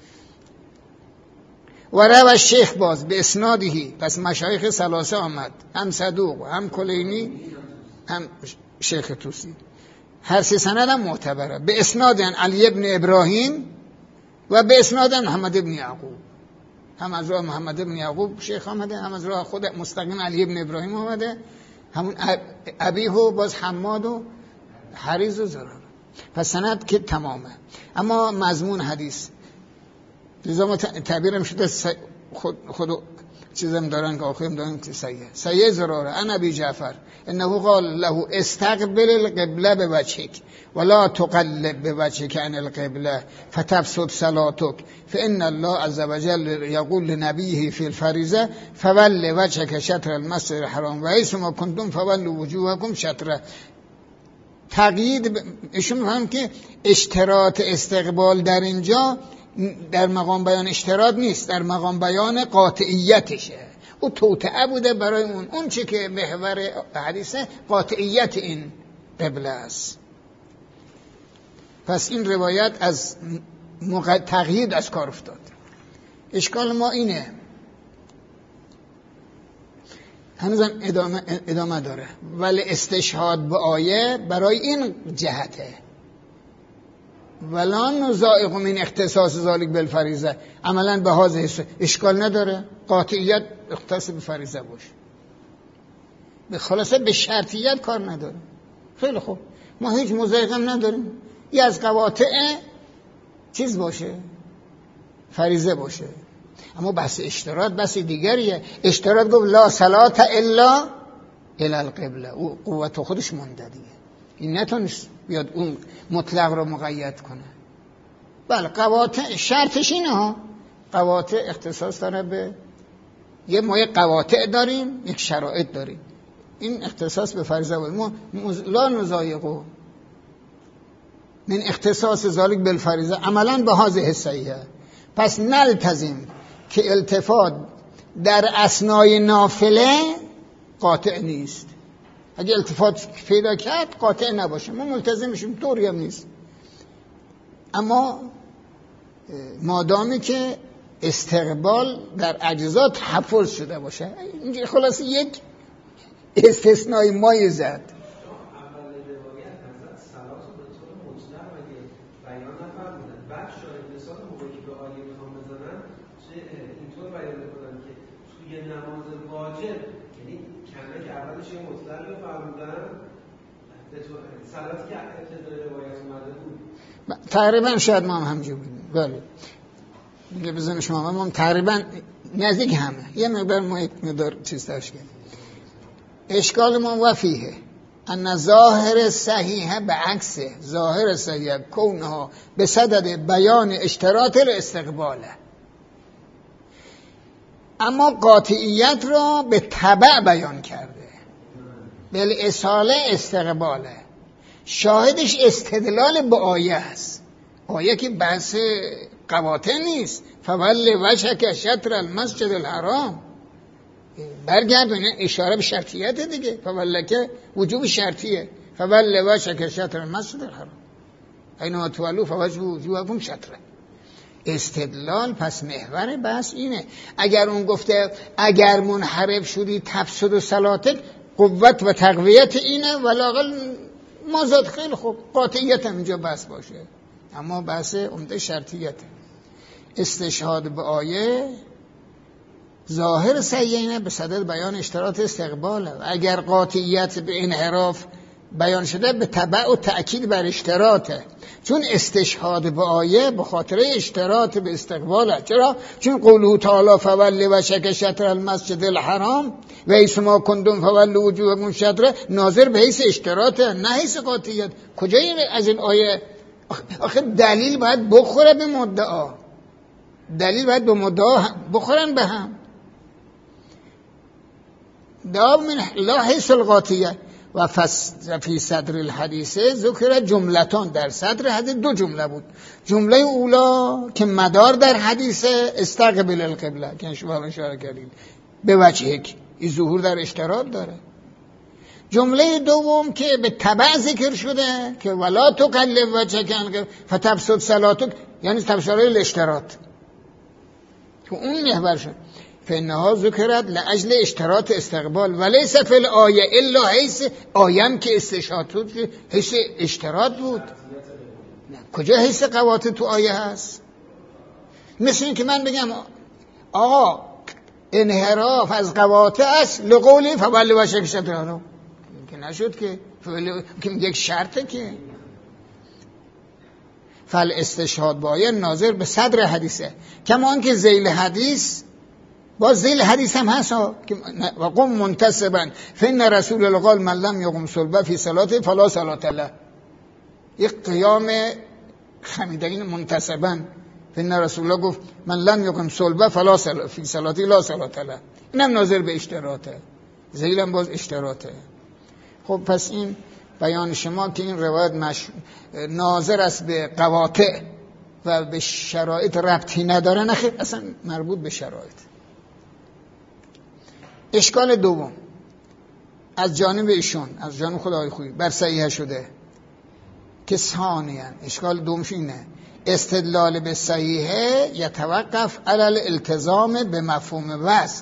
و رواه شیخ باز به اسنادهی، پس مشایخ ثلاثه آمد، هم صدوق هم کلینی هم شیخ توسی، هر سه سند هم معتبره. به اسناد علی ابن ابراهیم و به اسناد محمد ابن یعقوب، هم از راه محمد ابن یعقوب شیخ آمده، هم از راه خود مستقیم علی ابن ابراهیم آمده، همون ابیه و باز حماد و حریز و زرار. پس سند که تمامه. اما مضمون حدیث لذا ما تعبیرم شده خود چیزم دارن که آخریم دارن که سیه زراره ان ابی جعفر انه قال له استقبل القبله بوجهک ولا تقلب بوجهک عن القبله فتفسد صلاتك فان الله عز وجل يقول لنبيه في الفريضه فول وجهك شطر المسجد الحرام و حيثما كنتم فولوا وجوهكم شطره. تقیید ایشون میگن که اشتراط استقبال در اینجا در مقام بیان اشتراط نیست، در مقام بیان قاطعیتشه. او توطئه بوده برای اون چی که محور حدیثه قاطعیت این قبله است. پس این روایت از تقیید از کار افتاد. اشکال ما اینه، هنوزم ادامه داره، ولی استشهاد به آیه برای این جهته ولا نزائق من اختصاص ذالک بالفریضه، عملا به هذا اشکال نداره قاطعیت اختصاص به فریضه باشه، به خلاصه به شرطیت کار نداره. خیلی خوب، ما هیچ مزایقه هم نداریم، یه از قواطع چیز باشه فریضه باشه. اما بحث اشتراط بحث دیگریه. اشتراط گفت لا صلات الا الی القبله، او قوت خودش مونده دیگه، این نتونست بیاد اون مطلق رو مقید کنه. بله قواطع شرطش اینه ها، قواطع اختصاص داره به یه ما یک قواطع داریم، یک شرایط داریم، این اختصاص به فریضه بود. ما لا نزایقو من اختصاص ذالک بالفریضه عملا به هذه صحیحه. پس نلتزم که التفات در اثنای نافله قاطع نیست. اگه التفات پیدا کرد قاطع نباشه، ما ملتزم میشیم، طوری هم نیست. اما مادامی که استقبال در اجزا تحفظ شده باشه، اینجا خلاص یک استثنای مایی زد. اول روایت حضرت صلات رو به طور مطلق مگه بیان نفرمودن، بعد شاهد مثال موقعی که به آیه میخوام بزنن اینطور بیان میکنن که توی نماز واجب، یعنی کمه که اولش یه مطلق رو فرمودن به طور صلاتی که ابتدای روایت اومده بود تقریبا شاید ما هم همجور بودیم. بله دیگه بزنیم شما ما هم تقریبا نزدیک همه، یه مقدار ما یک مقدار چیز داشت کرد. اشکال ما وفیه ان ظاهر صحیحه به عکس ظاهر صحیحه کونها به صدد بیان اشتراط الاستقباله، اما قاطعیت را به تبع بیان کرده، بالاصاله استقباله. شاهدش استدلال به آیه است، آیه که بحث قواطع نیست. فول وجهک شطر المسجد الحرام، برگردونه اشاره به شرطیت دیگه، فولک وجوب شرطیه، فول وجهک شطر المسجد الحرام اینما تولوا فوجهوا وجوهکم شطره. استدلال پس محور بحث اینه. اگر اون گفته اگر منحرف شدی تفسد صلاتک، قوت و تقویت اینه، ولااقل مازاد خیلی خوب قاطعیت هم اینجا بحث باشه، اما بحث عمده شرطیته. استشهاد به آیه ظاهر صحیحه به صدد بیان اشتراط استقباله. اگر قاطعیت به انحراف بیان شده به تبع و تأکید بر اشتراطه، چون استشهاد به آیه به خاطر اشتراط به استقباله. چرا؟ چون قوله تعالی فول وجهک شطر المسجد الحرام و حیثما کنتم فولوا وجوهکم شطره ناظر به حیث اشتراطه، نه حیث قاطعیت. کجای از این آیه؟ آخه دلیل باید بخوره به مدعا، دلیل باید به مدعا بخورن به هم. دام من لا حیث القاطعیت و فی صدر الحدیثه ذکر جملتان، در صدر حدیث 2 جمله بود. جمله اولا که مدار در حدیثه استقبل القبله که شما اشاره کردید به وجهه، این ظهور در اشتراط داره. جمله دوم که به تبع ذکر شده که ولا تقلب وجهک فتفسد صلاتک، یعنی تفسیر الاشتراط تو اون محور شد. فانها ذکرت لاجل اشتراط استقبال ولیس فی الآیه الا حیث آیم که استشهاد بود که حیث اشتراط بود. نه. کجا حیث قواطع تو آیه هست؟ مثل این که من بگم آقا انحراف از قواطع است لقولی فولی وجهک شطر الحرام، که نشد که یک شرطه که فل استشهاد باید ناظر به صدر حدیثه، کما آنکه ذیل حدیث باز ذیل حدیث هم هست و قم منتصبا فإن رسول الله قال من لم یقم صلبه فی صلاته فلا صلاة له. یک قیام خمیدگین منتصبا فإن رسول الله گفت من لم یقم صلبه فلا فی صلاته لا صلاة له، اینم ناظر به اشتراطه، ذیل هم باز اشتراطه. خب پس این بیان شما که این روایت ناظر است به قواطع و به شرایط ربطی نداره، نخیر اصلا مربوط به شرایط. اشکال دوم از جانب ایشون، از جانب خدای خویی بر صحیح شده که ثانیاً اشکال دومش اینه استدلال به صحیحه یتوقف علی الالتزام به مفهوم وصف.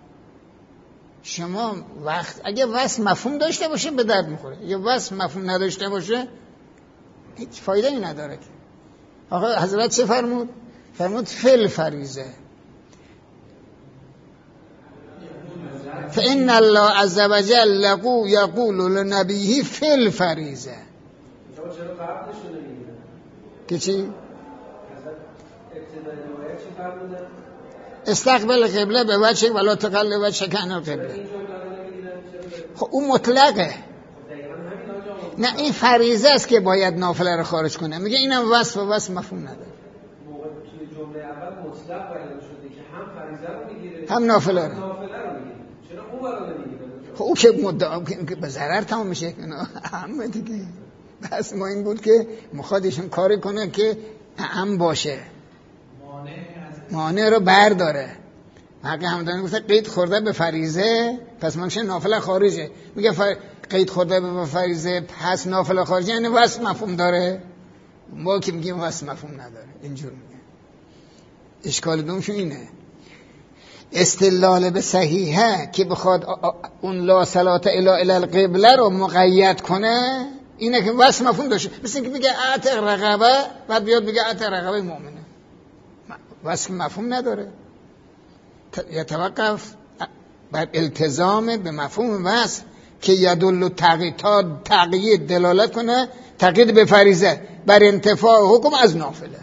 شما وقت اگه وصف مفهوم داشته باشه به درد میخوره، اگه وصف مفهوم نداشته باشه هیچ فایده ای نداره. آقا حضرت چه فرمود؟ فرمود فل فریضه فإن الله عز وجل یقول لنبیه فل فریضه. که چی؟ استقبل قبله به وجه ولا تقلب وجهک عن القبله. خب اون مطلقه، نه این فریضه است که باید نافله رو خارج کنه. میگه اینم وصف و وصف مفهوم نداره. توی جمله اول مطلق بیان شده که هم فریضه رو میگیره هم نافله رو. چرا اون رو نمیگیره؟ خب او که مدعا که به ضرر تمام میشه. همه دیگه بس ما این بود که مخوادشون کاری کنه که اعم باشه، مانع رو برداره. حق همدانی گفته قید خورده به فریضه پس منشه نافله خارجه. میگه قید خورده به فریضه پس نافله خارجه، یعنی وصف مفهوم داره. ما که میگیم وصف مفهوم نداره. اینجور میگه. اشکال دومشون اینه استدلال به صحیحه که بخواد اون لا صلاة الی القبله رو مقید کنه، اینه که وصف مفهوم داشته. مثل اینکه میگه اعتق رقبه بعد بیاد میگه اعتق رقبه مؤمنه، وصف مفهوم نداره. یتوقف بر التزام به مفهوم وصف که یدل تقیید دلالت کنه، تقیید به فریضه بر انتفاع حکم از نافله.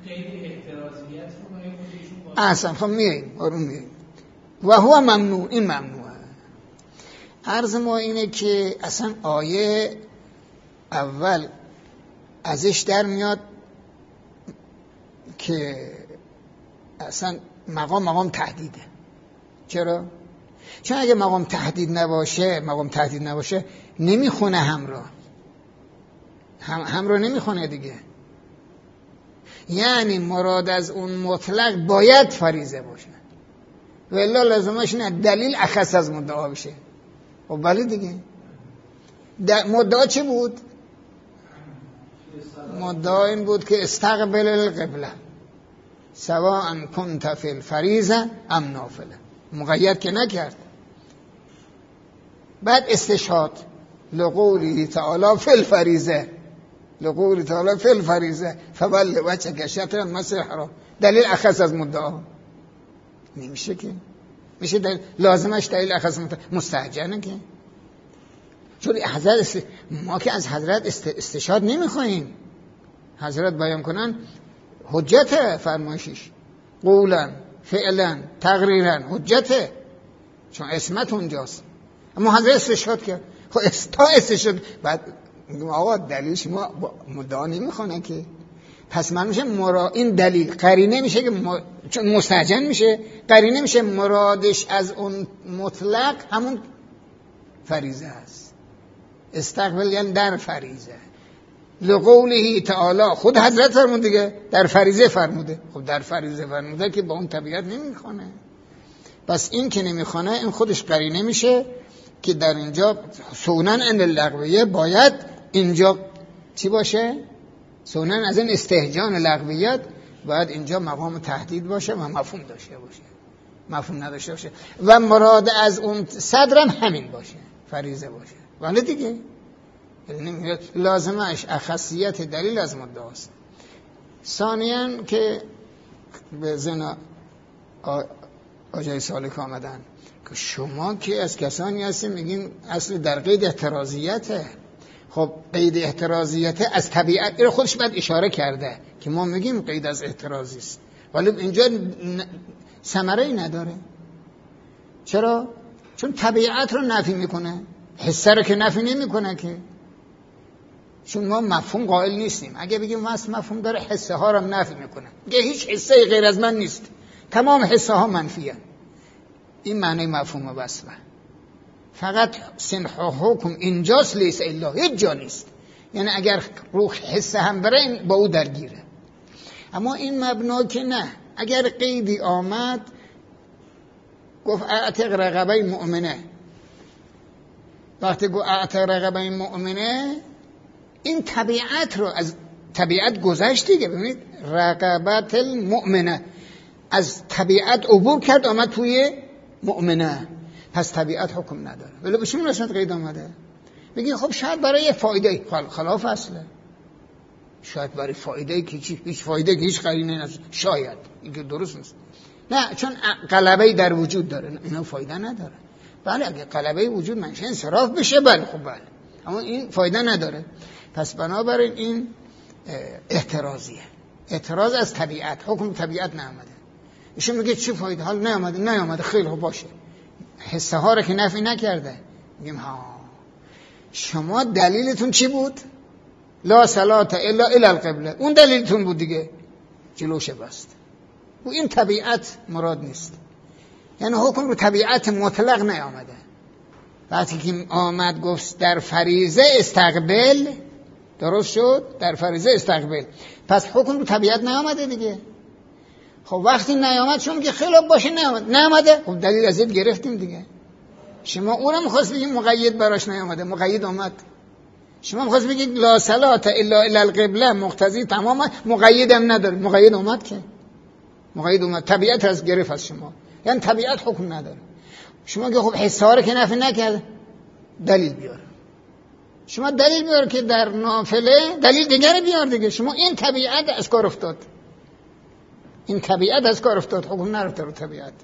اصلا خب میاییم و هو ممنوع، این ممنوعه. عرض ما اینه که اصلا آیه اول ازش در میاد که اصلا مقام تهدیده. چرا؟ چون اگه مقام تهدید نباشه نمیخونه همراه نمیخونه دیگه. یعنی مراد از اون مطلق باید فریضه باشه و الا لازمش نه دلیل اخص از مدعا بشه. خب بله دیگه. مدعا چی بود؟ مدعا این بود که استقبل القبله سواء کنت فی الفریضه ام نافله، مقید که نکرد. بعد استشهاد لقوله تعالی فی الفریضه، لقوله تعالی فی الفریضه فول وجهک شطر المسجد الحرام، دلیل اخص از مدعا نمیشه که. میشه دلیل لازمش دلیل اخص مستهجنه که. چون حضرت ما که از حضرت استشهاد نمیخوایم، حضرت بیان کنن حجت فرمایشش قولا فعلا تقریرا حجته، چون اسمت اونجاست. اما حضرت استشهاد کرد. خب تا استشهاد بعد میگم آقا دلیل شما مدعا نمیخونه که، پس من میشه این دلیل قرینه میشه که چون مستهجن میشه قرینه میشه مرادش از اون مطلق همون فریضه است. استقبل یعنی در فریضه. لقوله تعالی، خود حضرت فرمود دیگه، در فریضه فرموده. خب در فریضه فرموده که با اون طبیعت نمیخونه. پس این که نمیخونه این خودش قرینه میشه که در اینجا سونن ان اللغویه باید اینجا چی باشه؟ سونن از این استهجان لغویت باید اینجا مقام تهدید باشه و مفهوم داشته باشه، مفهوم نداشته باشه. و مراد از اون صدرم همین باشه، فریضه باشه. ولی دیگه یعنی لازمش اخصیت دلیل از مدعاست. ثانیاً که به زنا آجای سالک آمدن که شما که از کسانی هستیم میگین اصل در قید احترازیته. خب قید احترازیته از طبیعت، این خودش باید اشاره کرده که ما میگیم قید از احترازی است، ولی اینجا ثمره‌ای نداره. چرا؟ چون طبیعت رو نفی میکنه، حسه رو که نفی نمیکنه که. چون ما مفهوم قائل نیستیم. اگه بگیم مفهوم داره، حسه ها رو نفی میکنه، میگه هیچ حسه غیر از من نیست، تمام حسه ها منفیه. این معنی مفهوم وصفه. فقط سنح حکم اینجاست، لیس الا، هیچ جا نیست. یعنی اگر روح حسه هم بره این با او درگیره. اما این مبنا که نه، اگر قیدی آمد گفت اعتق رقبه مؤمنه، وقتی گفت اعتق رقبه مؤمنه این طبیعت رو از طبیعت گذشت دیگه. ببینید رقبت المؤمنه از طبیعت عبور کرد آمد توی مؤمنه، پس طبیعت حکم نداره. ولی به چون رسمت قید آمده؟ بگید خب شاید برای فایده، خلاف اصله، شاید برای فایده که هیچ فایده که هیچ قرینه نیست، شاید این که درست نیست. نه، چون غلبه در وجود داره، اینا فایده نداره. بله اگه غلبه وجود منشه انصراف بشه، بله خب بله، اما این فایده نداره. پس بنابراین این احترازیه، اعتراض از طبیعت، حکم طبیعت نیامده. ایشون میگه چه فایده؟ حال نیامده، خیلی خوب باشه، حسه ها رو که نفی نکرده. میگیم ها شما دلیلتون چی بود؟ لا صلات الا الی القبله، اون دلیلتون بود دیگه، جلوش بست. و این طبیعت مراد نیست، یعنی حکم رو طبیعت مطلق نیامده. وقتی که آمد گفت در فریضه استقبل، درست شد، در فریضه استقبل، پس حکم رو طبیعت نیامده دیگه. خب وقتی نیامد شما که خیلی باشه نیامده، خب دلیل از این گرفتیم دیگه. شما اونم خواست بگید مقید براش نیامده، مقید آمد. شما خواست بگید لا صلات الا الی القبله مقتضی تمام، مقید هم نداره، مقید آمد که مقید اومد، طبیعت از گرفت از شما، یعنی طبیعت حکم نداره. شما که خب حساره که نفی نکرد، دلیل بیار. شما دلیل بیار که در نافله، دلیل دیگر بیار دیگه. شما این طبیعت از کار افتاد، این طبیعت از کار افتاد، حکم نرفته رو طبیعت.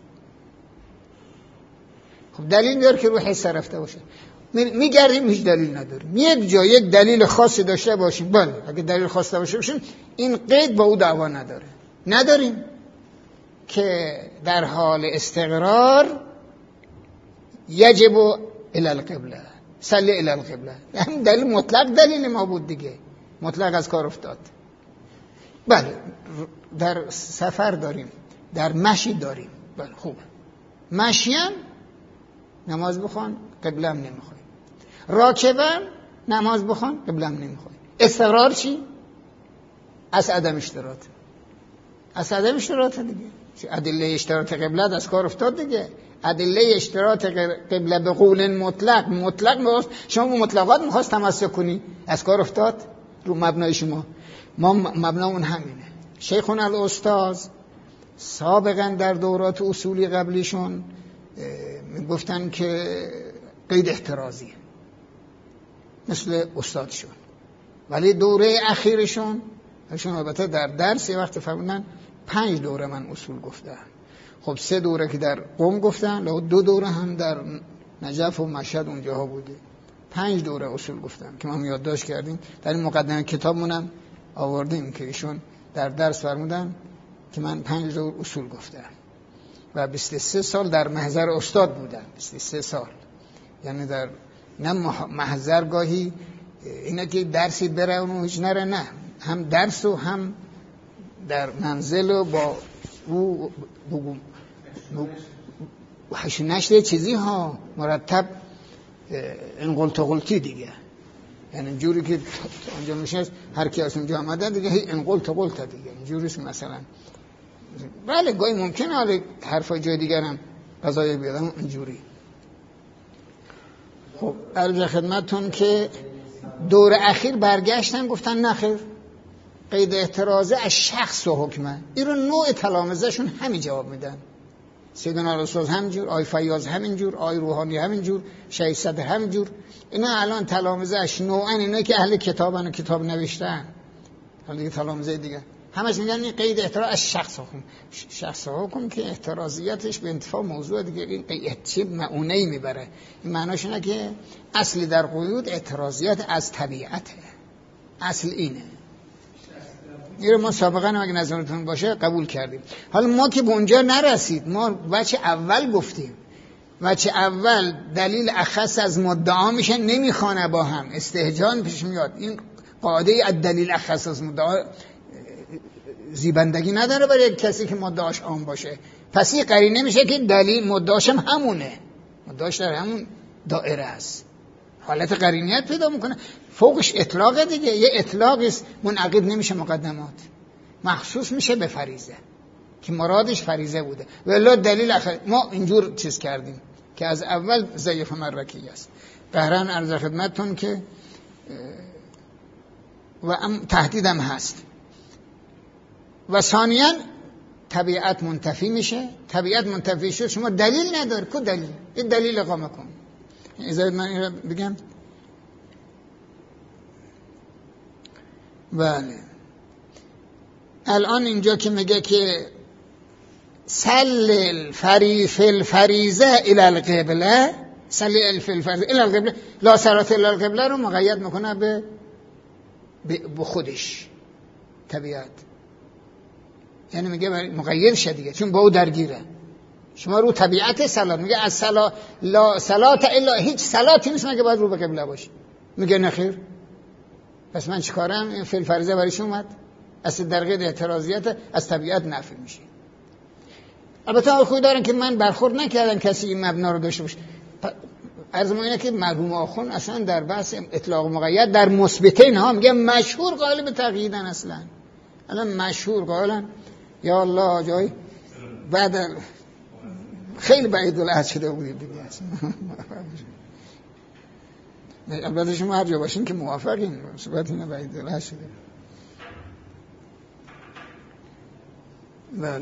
خب دلیل بیار که رو حسه رفته باشه. میگردیم هیچ دلیل نداریم. یک جا یک دلیل خاصی داشته باشیم، بله اگه دلیل خاصی داشته باشیم این قید با او دعوا نداریم که در حال استقرار یجب الی القبله، صلی الی القبله، همین دلیل مطلق دلیل ما بود دیگه، مطلق از کار افتاد. بله در سفر داریم، در مشی داریم، بله خوبه، مشیم نماز بخوان قبله هم نمیخوای، راکبم نماز بخوان قبله هم نمیخوای. استقرار چی؟ از عدم اشتراط، از عدم اشتراط دیگه. ادله اشتراط قبله از کار افتاد دیگه. ادله اشتراط قبله به قول مطلق شما مطلقات میخواست تمسک کنی، از کار افتاد رو مبنای شما. ما مبنامون همینه. شیخون الاستاذ سابقا در دورات اصولی قبلیشون میگفتن که قید احترازیه مثل استادشون، ولی دوره اخیرشون البته در درس یه وقت فرمودن 5 دوره من اصول گفتم. خب 3 دوره که در قم گفتن، 2 دوره هم در نجف و مشهد اونجاها بوده. 5 دوره اصول گفتم که ما یادداشت کردیم، در این مقدمه کتابمونم آوردیم که ایشون در درس فرمودن که من 5 دور اصول گفتم و 23 سال در محضر استاد بودم. 23 سال یعنی در نه محضر گاهی اینا که درسی بره و هیچ نره، نه، هم درس و هم در منزل و با او هشت نشت چیزی ها مرتب این غلط دیگه. یعنی جوری که اونجا میشه هر کی از اونجا آمده دیگه این قلت دیگه اینجوریه مثلا. بله گاهی ممکنه حالا حرفای جای دیگر هم قضایی بیادم اینجوری. خب عرض خدمتتون که دور اخیر برگشتن گفتن نخیر، قید احترازه از شخص و حکمه. این رو نوع تلامذه شون همین جواب میدن. سیدنا رسول همینجور، آی فیاض همینجور، آی روحانی همینجور، شیخ صدر همینجور. اینا الان تلامذه اش نوعا اینا که اهل کتابن و کتاب نوشتن، حالا دیگه تلامذه دیگه همش میگن این قید احتراز از شخص حکم. شخص حکم که احترازیتش به انتفاع موضوع دیگه، این چه معونه‌ای میبره. این معناش اینه که اصلی در قیود احترازیت از طبیعته، اصل اینه. این رو ما سابقا هم اگه نظرتون باشه قبول کردیم. حالا ما که به اونجا نرسید، ما وجه اول گفتیم. وجه اول دلیل اخص از مدعا میشه، نمیخوانه با هم، استهجان پیش میاد. این قاعده از دلیل اخص از مدعا زیبندگی نداره برای کسی که مدعاش عام باشه. پس این قرینه میشه که دلیل مدعاش هم همونه، مدعاش در همون دائره است، حالت قرینیت پیدا میکنه. فوقش اطلاق دیگه، یه اطلاقی است منعقد نمیشه مقدمات، مخصوص میشه به فریضه که مرادش فریضه بوده. ولی دلیل آخر ما اینجور چیز کردیم که از اول ضعیف مرکی است. قهران عرض خدمتتون که و تهدیدم هست. و ثانیاً طبیعت منتفی میشه. طبیعت منتفی شد شما دلیل نداره. کو دلیل؟ این دلیل اقامه کن. اجازه من این رو بگم. بله الان اینجا که میگه که سل الفریضه الى القبله، سل الفریضه الى القبله، لا صلات الا القبله رو مقید میکنه به خودش طبیعت. یعنی میگه مقید شه دیگه، چون با او درگیره. شما رو طبیعت صلات میگه از لا صلات الا، هیچ صلاتی نیست مگه باید رو به قبله باشه. میگه نخیر، پس من چیکارم؟ این فعل فریضه برایش اومد، اصل در قید اعتراضیت از طبیعت نفی میشه. البته خوی دارن که من برخورد نکردم کسی این مبنا رو داشته باشه. عرض ما اینه که مرحوم آخوند اصلا در بحث اطلاق مقید در مثبتین ها میگه مشهور قائل به تقییدن. اصلا الان مشهور قائلن یا الله جای بعد خیلی بعید العهد شده بودید دیگه. البته شما هر جا باشین که موافقین، صحبت اینه بعید العهد شده. بله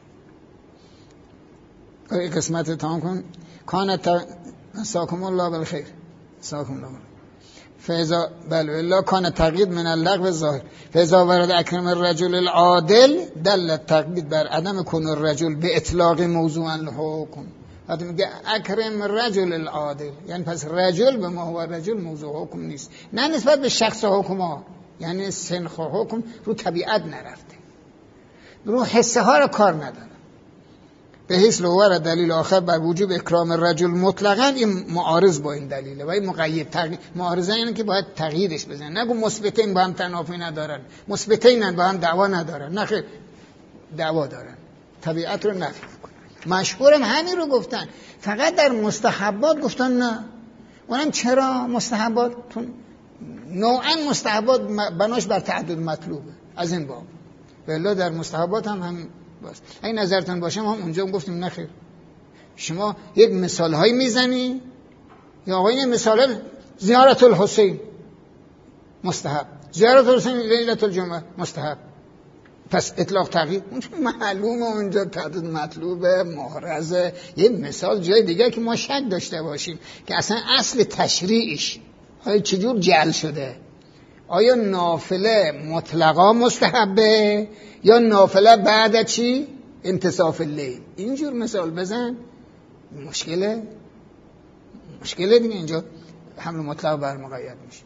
این قسمت تمام کن. کانت ساکم الله بالخیر، ساکم الله فیضا بله الا کان تقیید من اللغو الظاهر فیضا ورد اکرم الرجل العادل دل تقیید بر عدم کن الرجل به اطلاق موضوعا الحکم. وقتی میگه اکرم الرجل العادل یعنی پس رجل به ما هو رجل موضوع حکم نیست، نه نسبت به شخص حکم ها، یعنی سنخ حکم رو طبیعت نرفته، رو حسه ها رو کار نداره. به حیث لوور دلیل آخر بر وجوب اکرام الرجل مطلقاً این معارض با این دلیله و این مقید معارضه اینه که باید تغییرش بزنن. نگو مثبتین با هم تنافی ندارن، مثبتین با هم دعوا ندارن، نه خیر دعوا دارن، طبیعت رو نفی کنن. مشهورم همین رو گفتن، فقط در مستحبات گفتن نه. اونم چرا مستحبات؟ نوعاً مستحبات بناش بر تعدد مطلوبه از این باب، ولی در مستحبات هم باست. این نظرتون باشه ما هم اونجا گفتیم نخیر. شما یک مثال هایی میزنی یا آقا این مثال زیارت الحسین مستحب، زیارت الحسین لیلت الجمعه مستحب، پس اطلاق تقیید معلومه اونجا تعدد مطلوبه محرزه. یه مثال جای دیگه که ما شک داشته باشیم که اصلا اصل تشریعش آیا چجور جعل شده، آیا نافله مطلقا مستحبه یا نافله بعد چی؟ انتصاف اللیل. اینجور مثال بزن مشکله دیگه. اینجا حمل مطلق بر مقید میشه،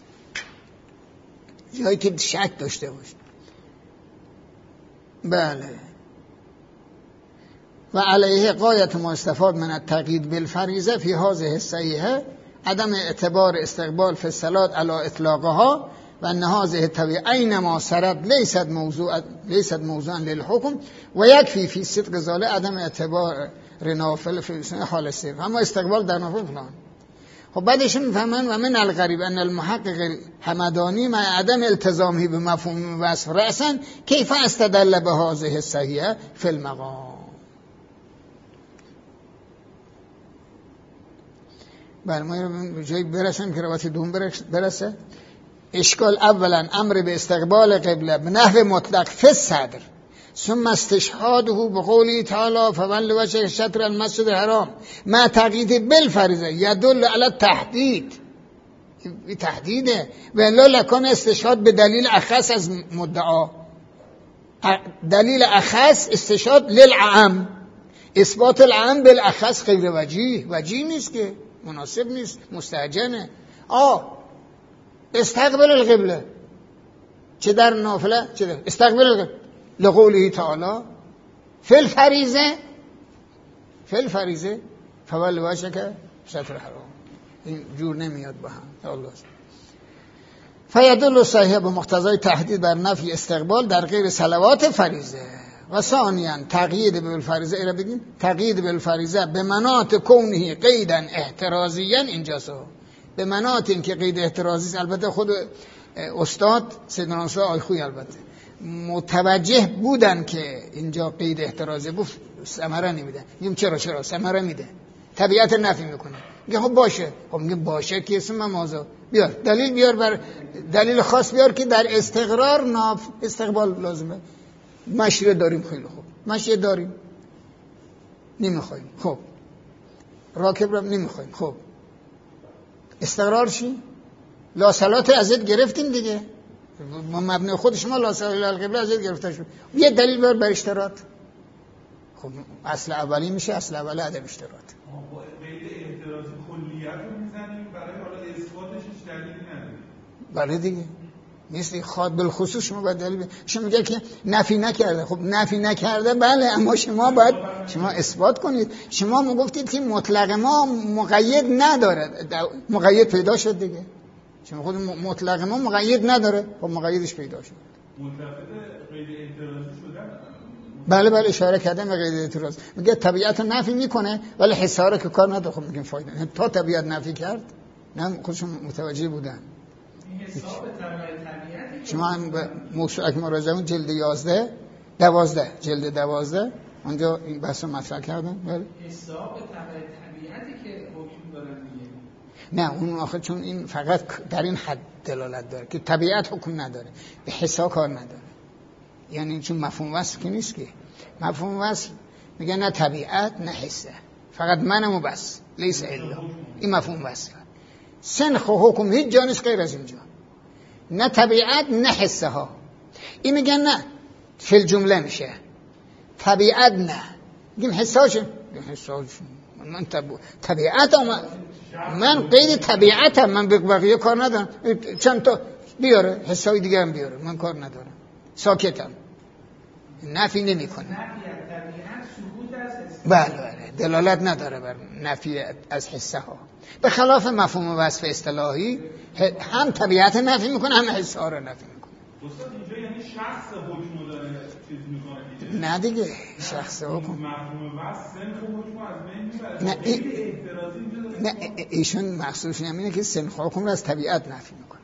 جایی که شک داشته باشه. بله و علیه قایت ما استفاد من التقیید بالفریضه فی هذه الصحیحه عدم اعتبار استقبال فی الصلاه علی اطلاقها و ان هذه طبیعه اینما سرد لیست موضوعا للحکم و یکفی فی صدق ذاله عدم اعتبار نافل فی حال سیر. اما استقبال در نافل فلان. خب بعدش میفهمن و من الغریب ان المحقق همدانی مع عدم التزامه به مفهوم وصف رأسا کیف استدل به هذه الصحیحه فی المقام. بله ما جایی برسیم که روایت دوم برسه. اشکال اولا امر به استقبال قبله به نحو مطلق فی الصدر ثم استشهاده بقوله تعالی فول وجهک شطر المسجد الحرام مع تقیید بالفرضه یدل علی التحدید. این تحدیده و الا لکن استشهاد به دلیل اخص از مدعا. دلیل اخص استشهاد للعام، اثبات العام بالاخص غیر وجیه نیست که، مناسب نیست، مستهجنه. استقبل القبله چه در نافله چه در استقبل القبله لقوله تعالی فی الفریضه فول وجهک شطر الحرام. این جور نمیاد با هم. الله فیدل صحیح به مقتضای تحدید بر نفی استقبال در غیر صلوات فریضه. و ثانیاً تقیید بالفریضه ایرا بگیم تقیید بالفریضه به مناط کونه قیدا احترازیا اینجاست. به مناط این که قید احترازی است. البته خود استاد سیدنا استاد آیخویی البته متوجه بودن که اینجا قید احترازی گفت ثمره نمیده. میگم چرا ثمره میده، طبیعت نفی میکنه. میگه خب باشه. خب میگه باشه که اسم ممازا بیار دلیل بیار، بر دلیل خاص بیار که در استقرار استقبال لازمه. مشیه داریم، خیلی خوب مشیه داریم نمیخوایم، خب راکب رو نمیخوایم، خب استقرار چی؟ لا صلات ازت گرفتیم دیگه، مبنی خود شما لا صلات القبله ازت گرفته شد. یه دلیل بیار بر اشتراط. خب اصل اولی میشه اصل اولی عدم اشتراط. با قید احترازی کلیت رو میزنیم برای حالا اثباتش هیچ دلیلی نداره. بله دیگه نیستی خاص بالخصوص شما باید دلیل شما میگه که نفی نکرده. خب نفی نکرده بله، اما شما باید شما اثبات کنید. شما میگفتید که مطلق ما مقید نداره، مقید پیدا شد دیگه. شما خود مطلق ما مقید نداره، خب مقیدش پیدا شد. مطلق قید اعتراضی شدن. بله اشاره کردم به قید اعتراض. میگه طبیعت نفی میکنه ولی حصاره که کار نداره. خب میگیم فایده نه، تا طبیعت نفی کرد نه خودشون متوجه بودن. شما هم به موسوعه مراجعون جلد 12 اونجا این بحث رو مطرح کردن. بله حساب طبیعتی که حکم داره میگه. نه اون آخه چون این فقط در این حد دلالت داره که طبیعت حکم نداره، به حساب کار نداره. یعنی چون مفهوم وصف که نیست که. مفهوم وصف میگه نه طبیعت نه حسه، فقط منم و بس، لیس الا. این مفهوم وصف. سنخ و حکم هیچ جا نیست غیر از اینجا، نه طبیعت نه حسه ها. این میگن نه فی الجمله میشه، طبیعت نه. میگیم حساش من طبیعت من قید طبیعتم، من به بقیه کار ندارم. چند تا بیاره حسای دیگه هم بیاره، من کار ندارم، ساکتم، نفی نمی کنه. بله دلالت نداره بر نفی از حسه ها، به خلاف مفهوم وصف اصطلاحی هم طبیعت نفی میکنه هم حسه ها رو نفی میکنه. استاد اینجا یعنی شخص حکم داره چیز میکنه؟ نه دیگه شخص حکم مفهوم وصف سنخ حکم از بین میبره. نه ایشون مقصودش اینه که سنخ حکم رو از طبیعت نفی میکنه.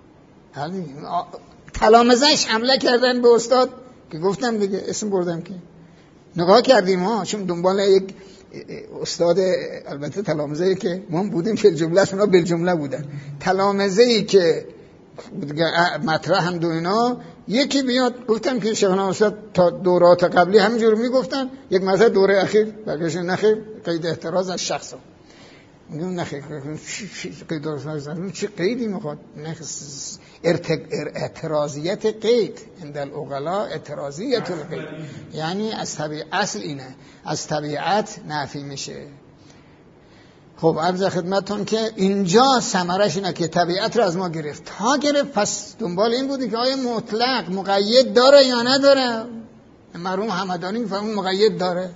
تلامذه‌اش حمله کردن به استاد که گفتم دیگه اسم بردم که نگاه کردیم ها، چون دنبال یک استاد، البته تلامذه‌ای که ما بودیم که جمله اونا بالجمله بودن، تلامذه‌ای که مطرح هم دو اینا یکی بیاد. گفتم که شیخنا استاد تا دورات قبلی همینجور میگفتن، یک مثلا دوره اخیر بقیش نخیر قید احتراز از شخصا. میگم نخیر قید احتراز چه قیدی میخواد؟ اعتراضیت قید عند العقلاء اعتراضیت القید، یعنی از طبیعت اصل اینه، از طبیعت نفی میشه. خب عرض خدمتتون که اینجا ثمرش اینه که طبیعت رو از ما گرفت ها گرفت، پس دنبال این بودی که آیا مطلق مقید داره یا نداره. مرحوم همدانی میفهمون مقید داره.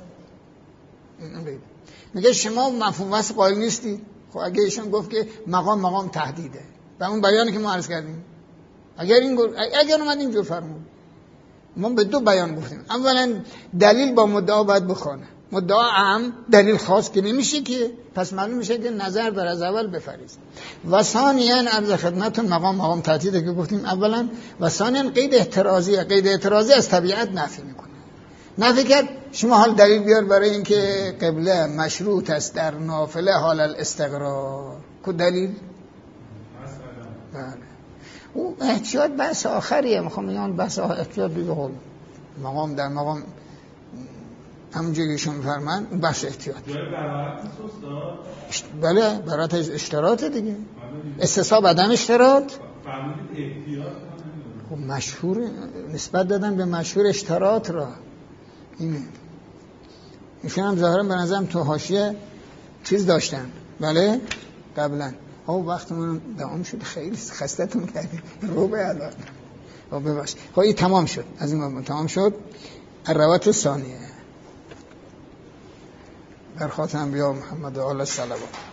میگه شما مفهوم وصف قائل نیستید. خب اگه ایشون گفت که مقام تهدیده و اون بیانی که ما عرض کردیم، اگر اومد اینجور فرمود، ما به دو بیان گفتیم. اولا دلیل با مدعا باید بخونه، مدعا عام دلیل خاص که نمیشه که، پس معلوم میشه که نظر بر از اول بفریز. و ثانیاً عرض خدمتتون مقام تهدید که گفتیم اولا، و ثانیاً قید اعتراضی از طبیعت نفی میکنه. نفی کرد شما حال دلیل بیار برای اینکه قبله مشروط است در نافله حال الاستقرار، کو دلیل؟ بله. او احتیاط بحث آخریه، میخوام بگم بحث احتیاط دیگه حال مقام در مقام همونجوری که شما می‌فرمان اون بحث احتیاط. بله برات اشتراط دیگه. استصحاب عدم اشتراط. خب مشهور نسبت دادن به مشهور اشتراط را اینه. ایشون هم ظاهرا به نظرم تو حاشیه چیز داشتن. بله قبلا. وقتمون دوام شد، خیلی خستتون کردیم. رو به الان. ببخشید. خب این تمام شد. از این تمام شد. الروات ثانیه. در خاتم انبیا محمد و آل صلوات.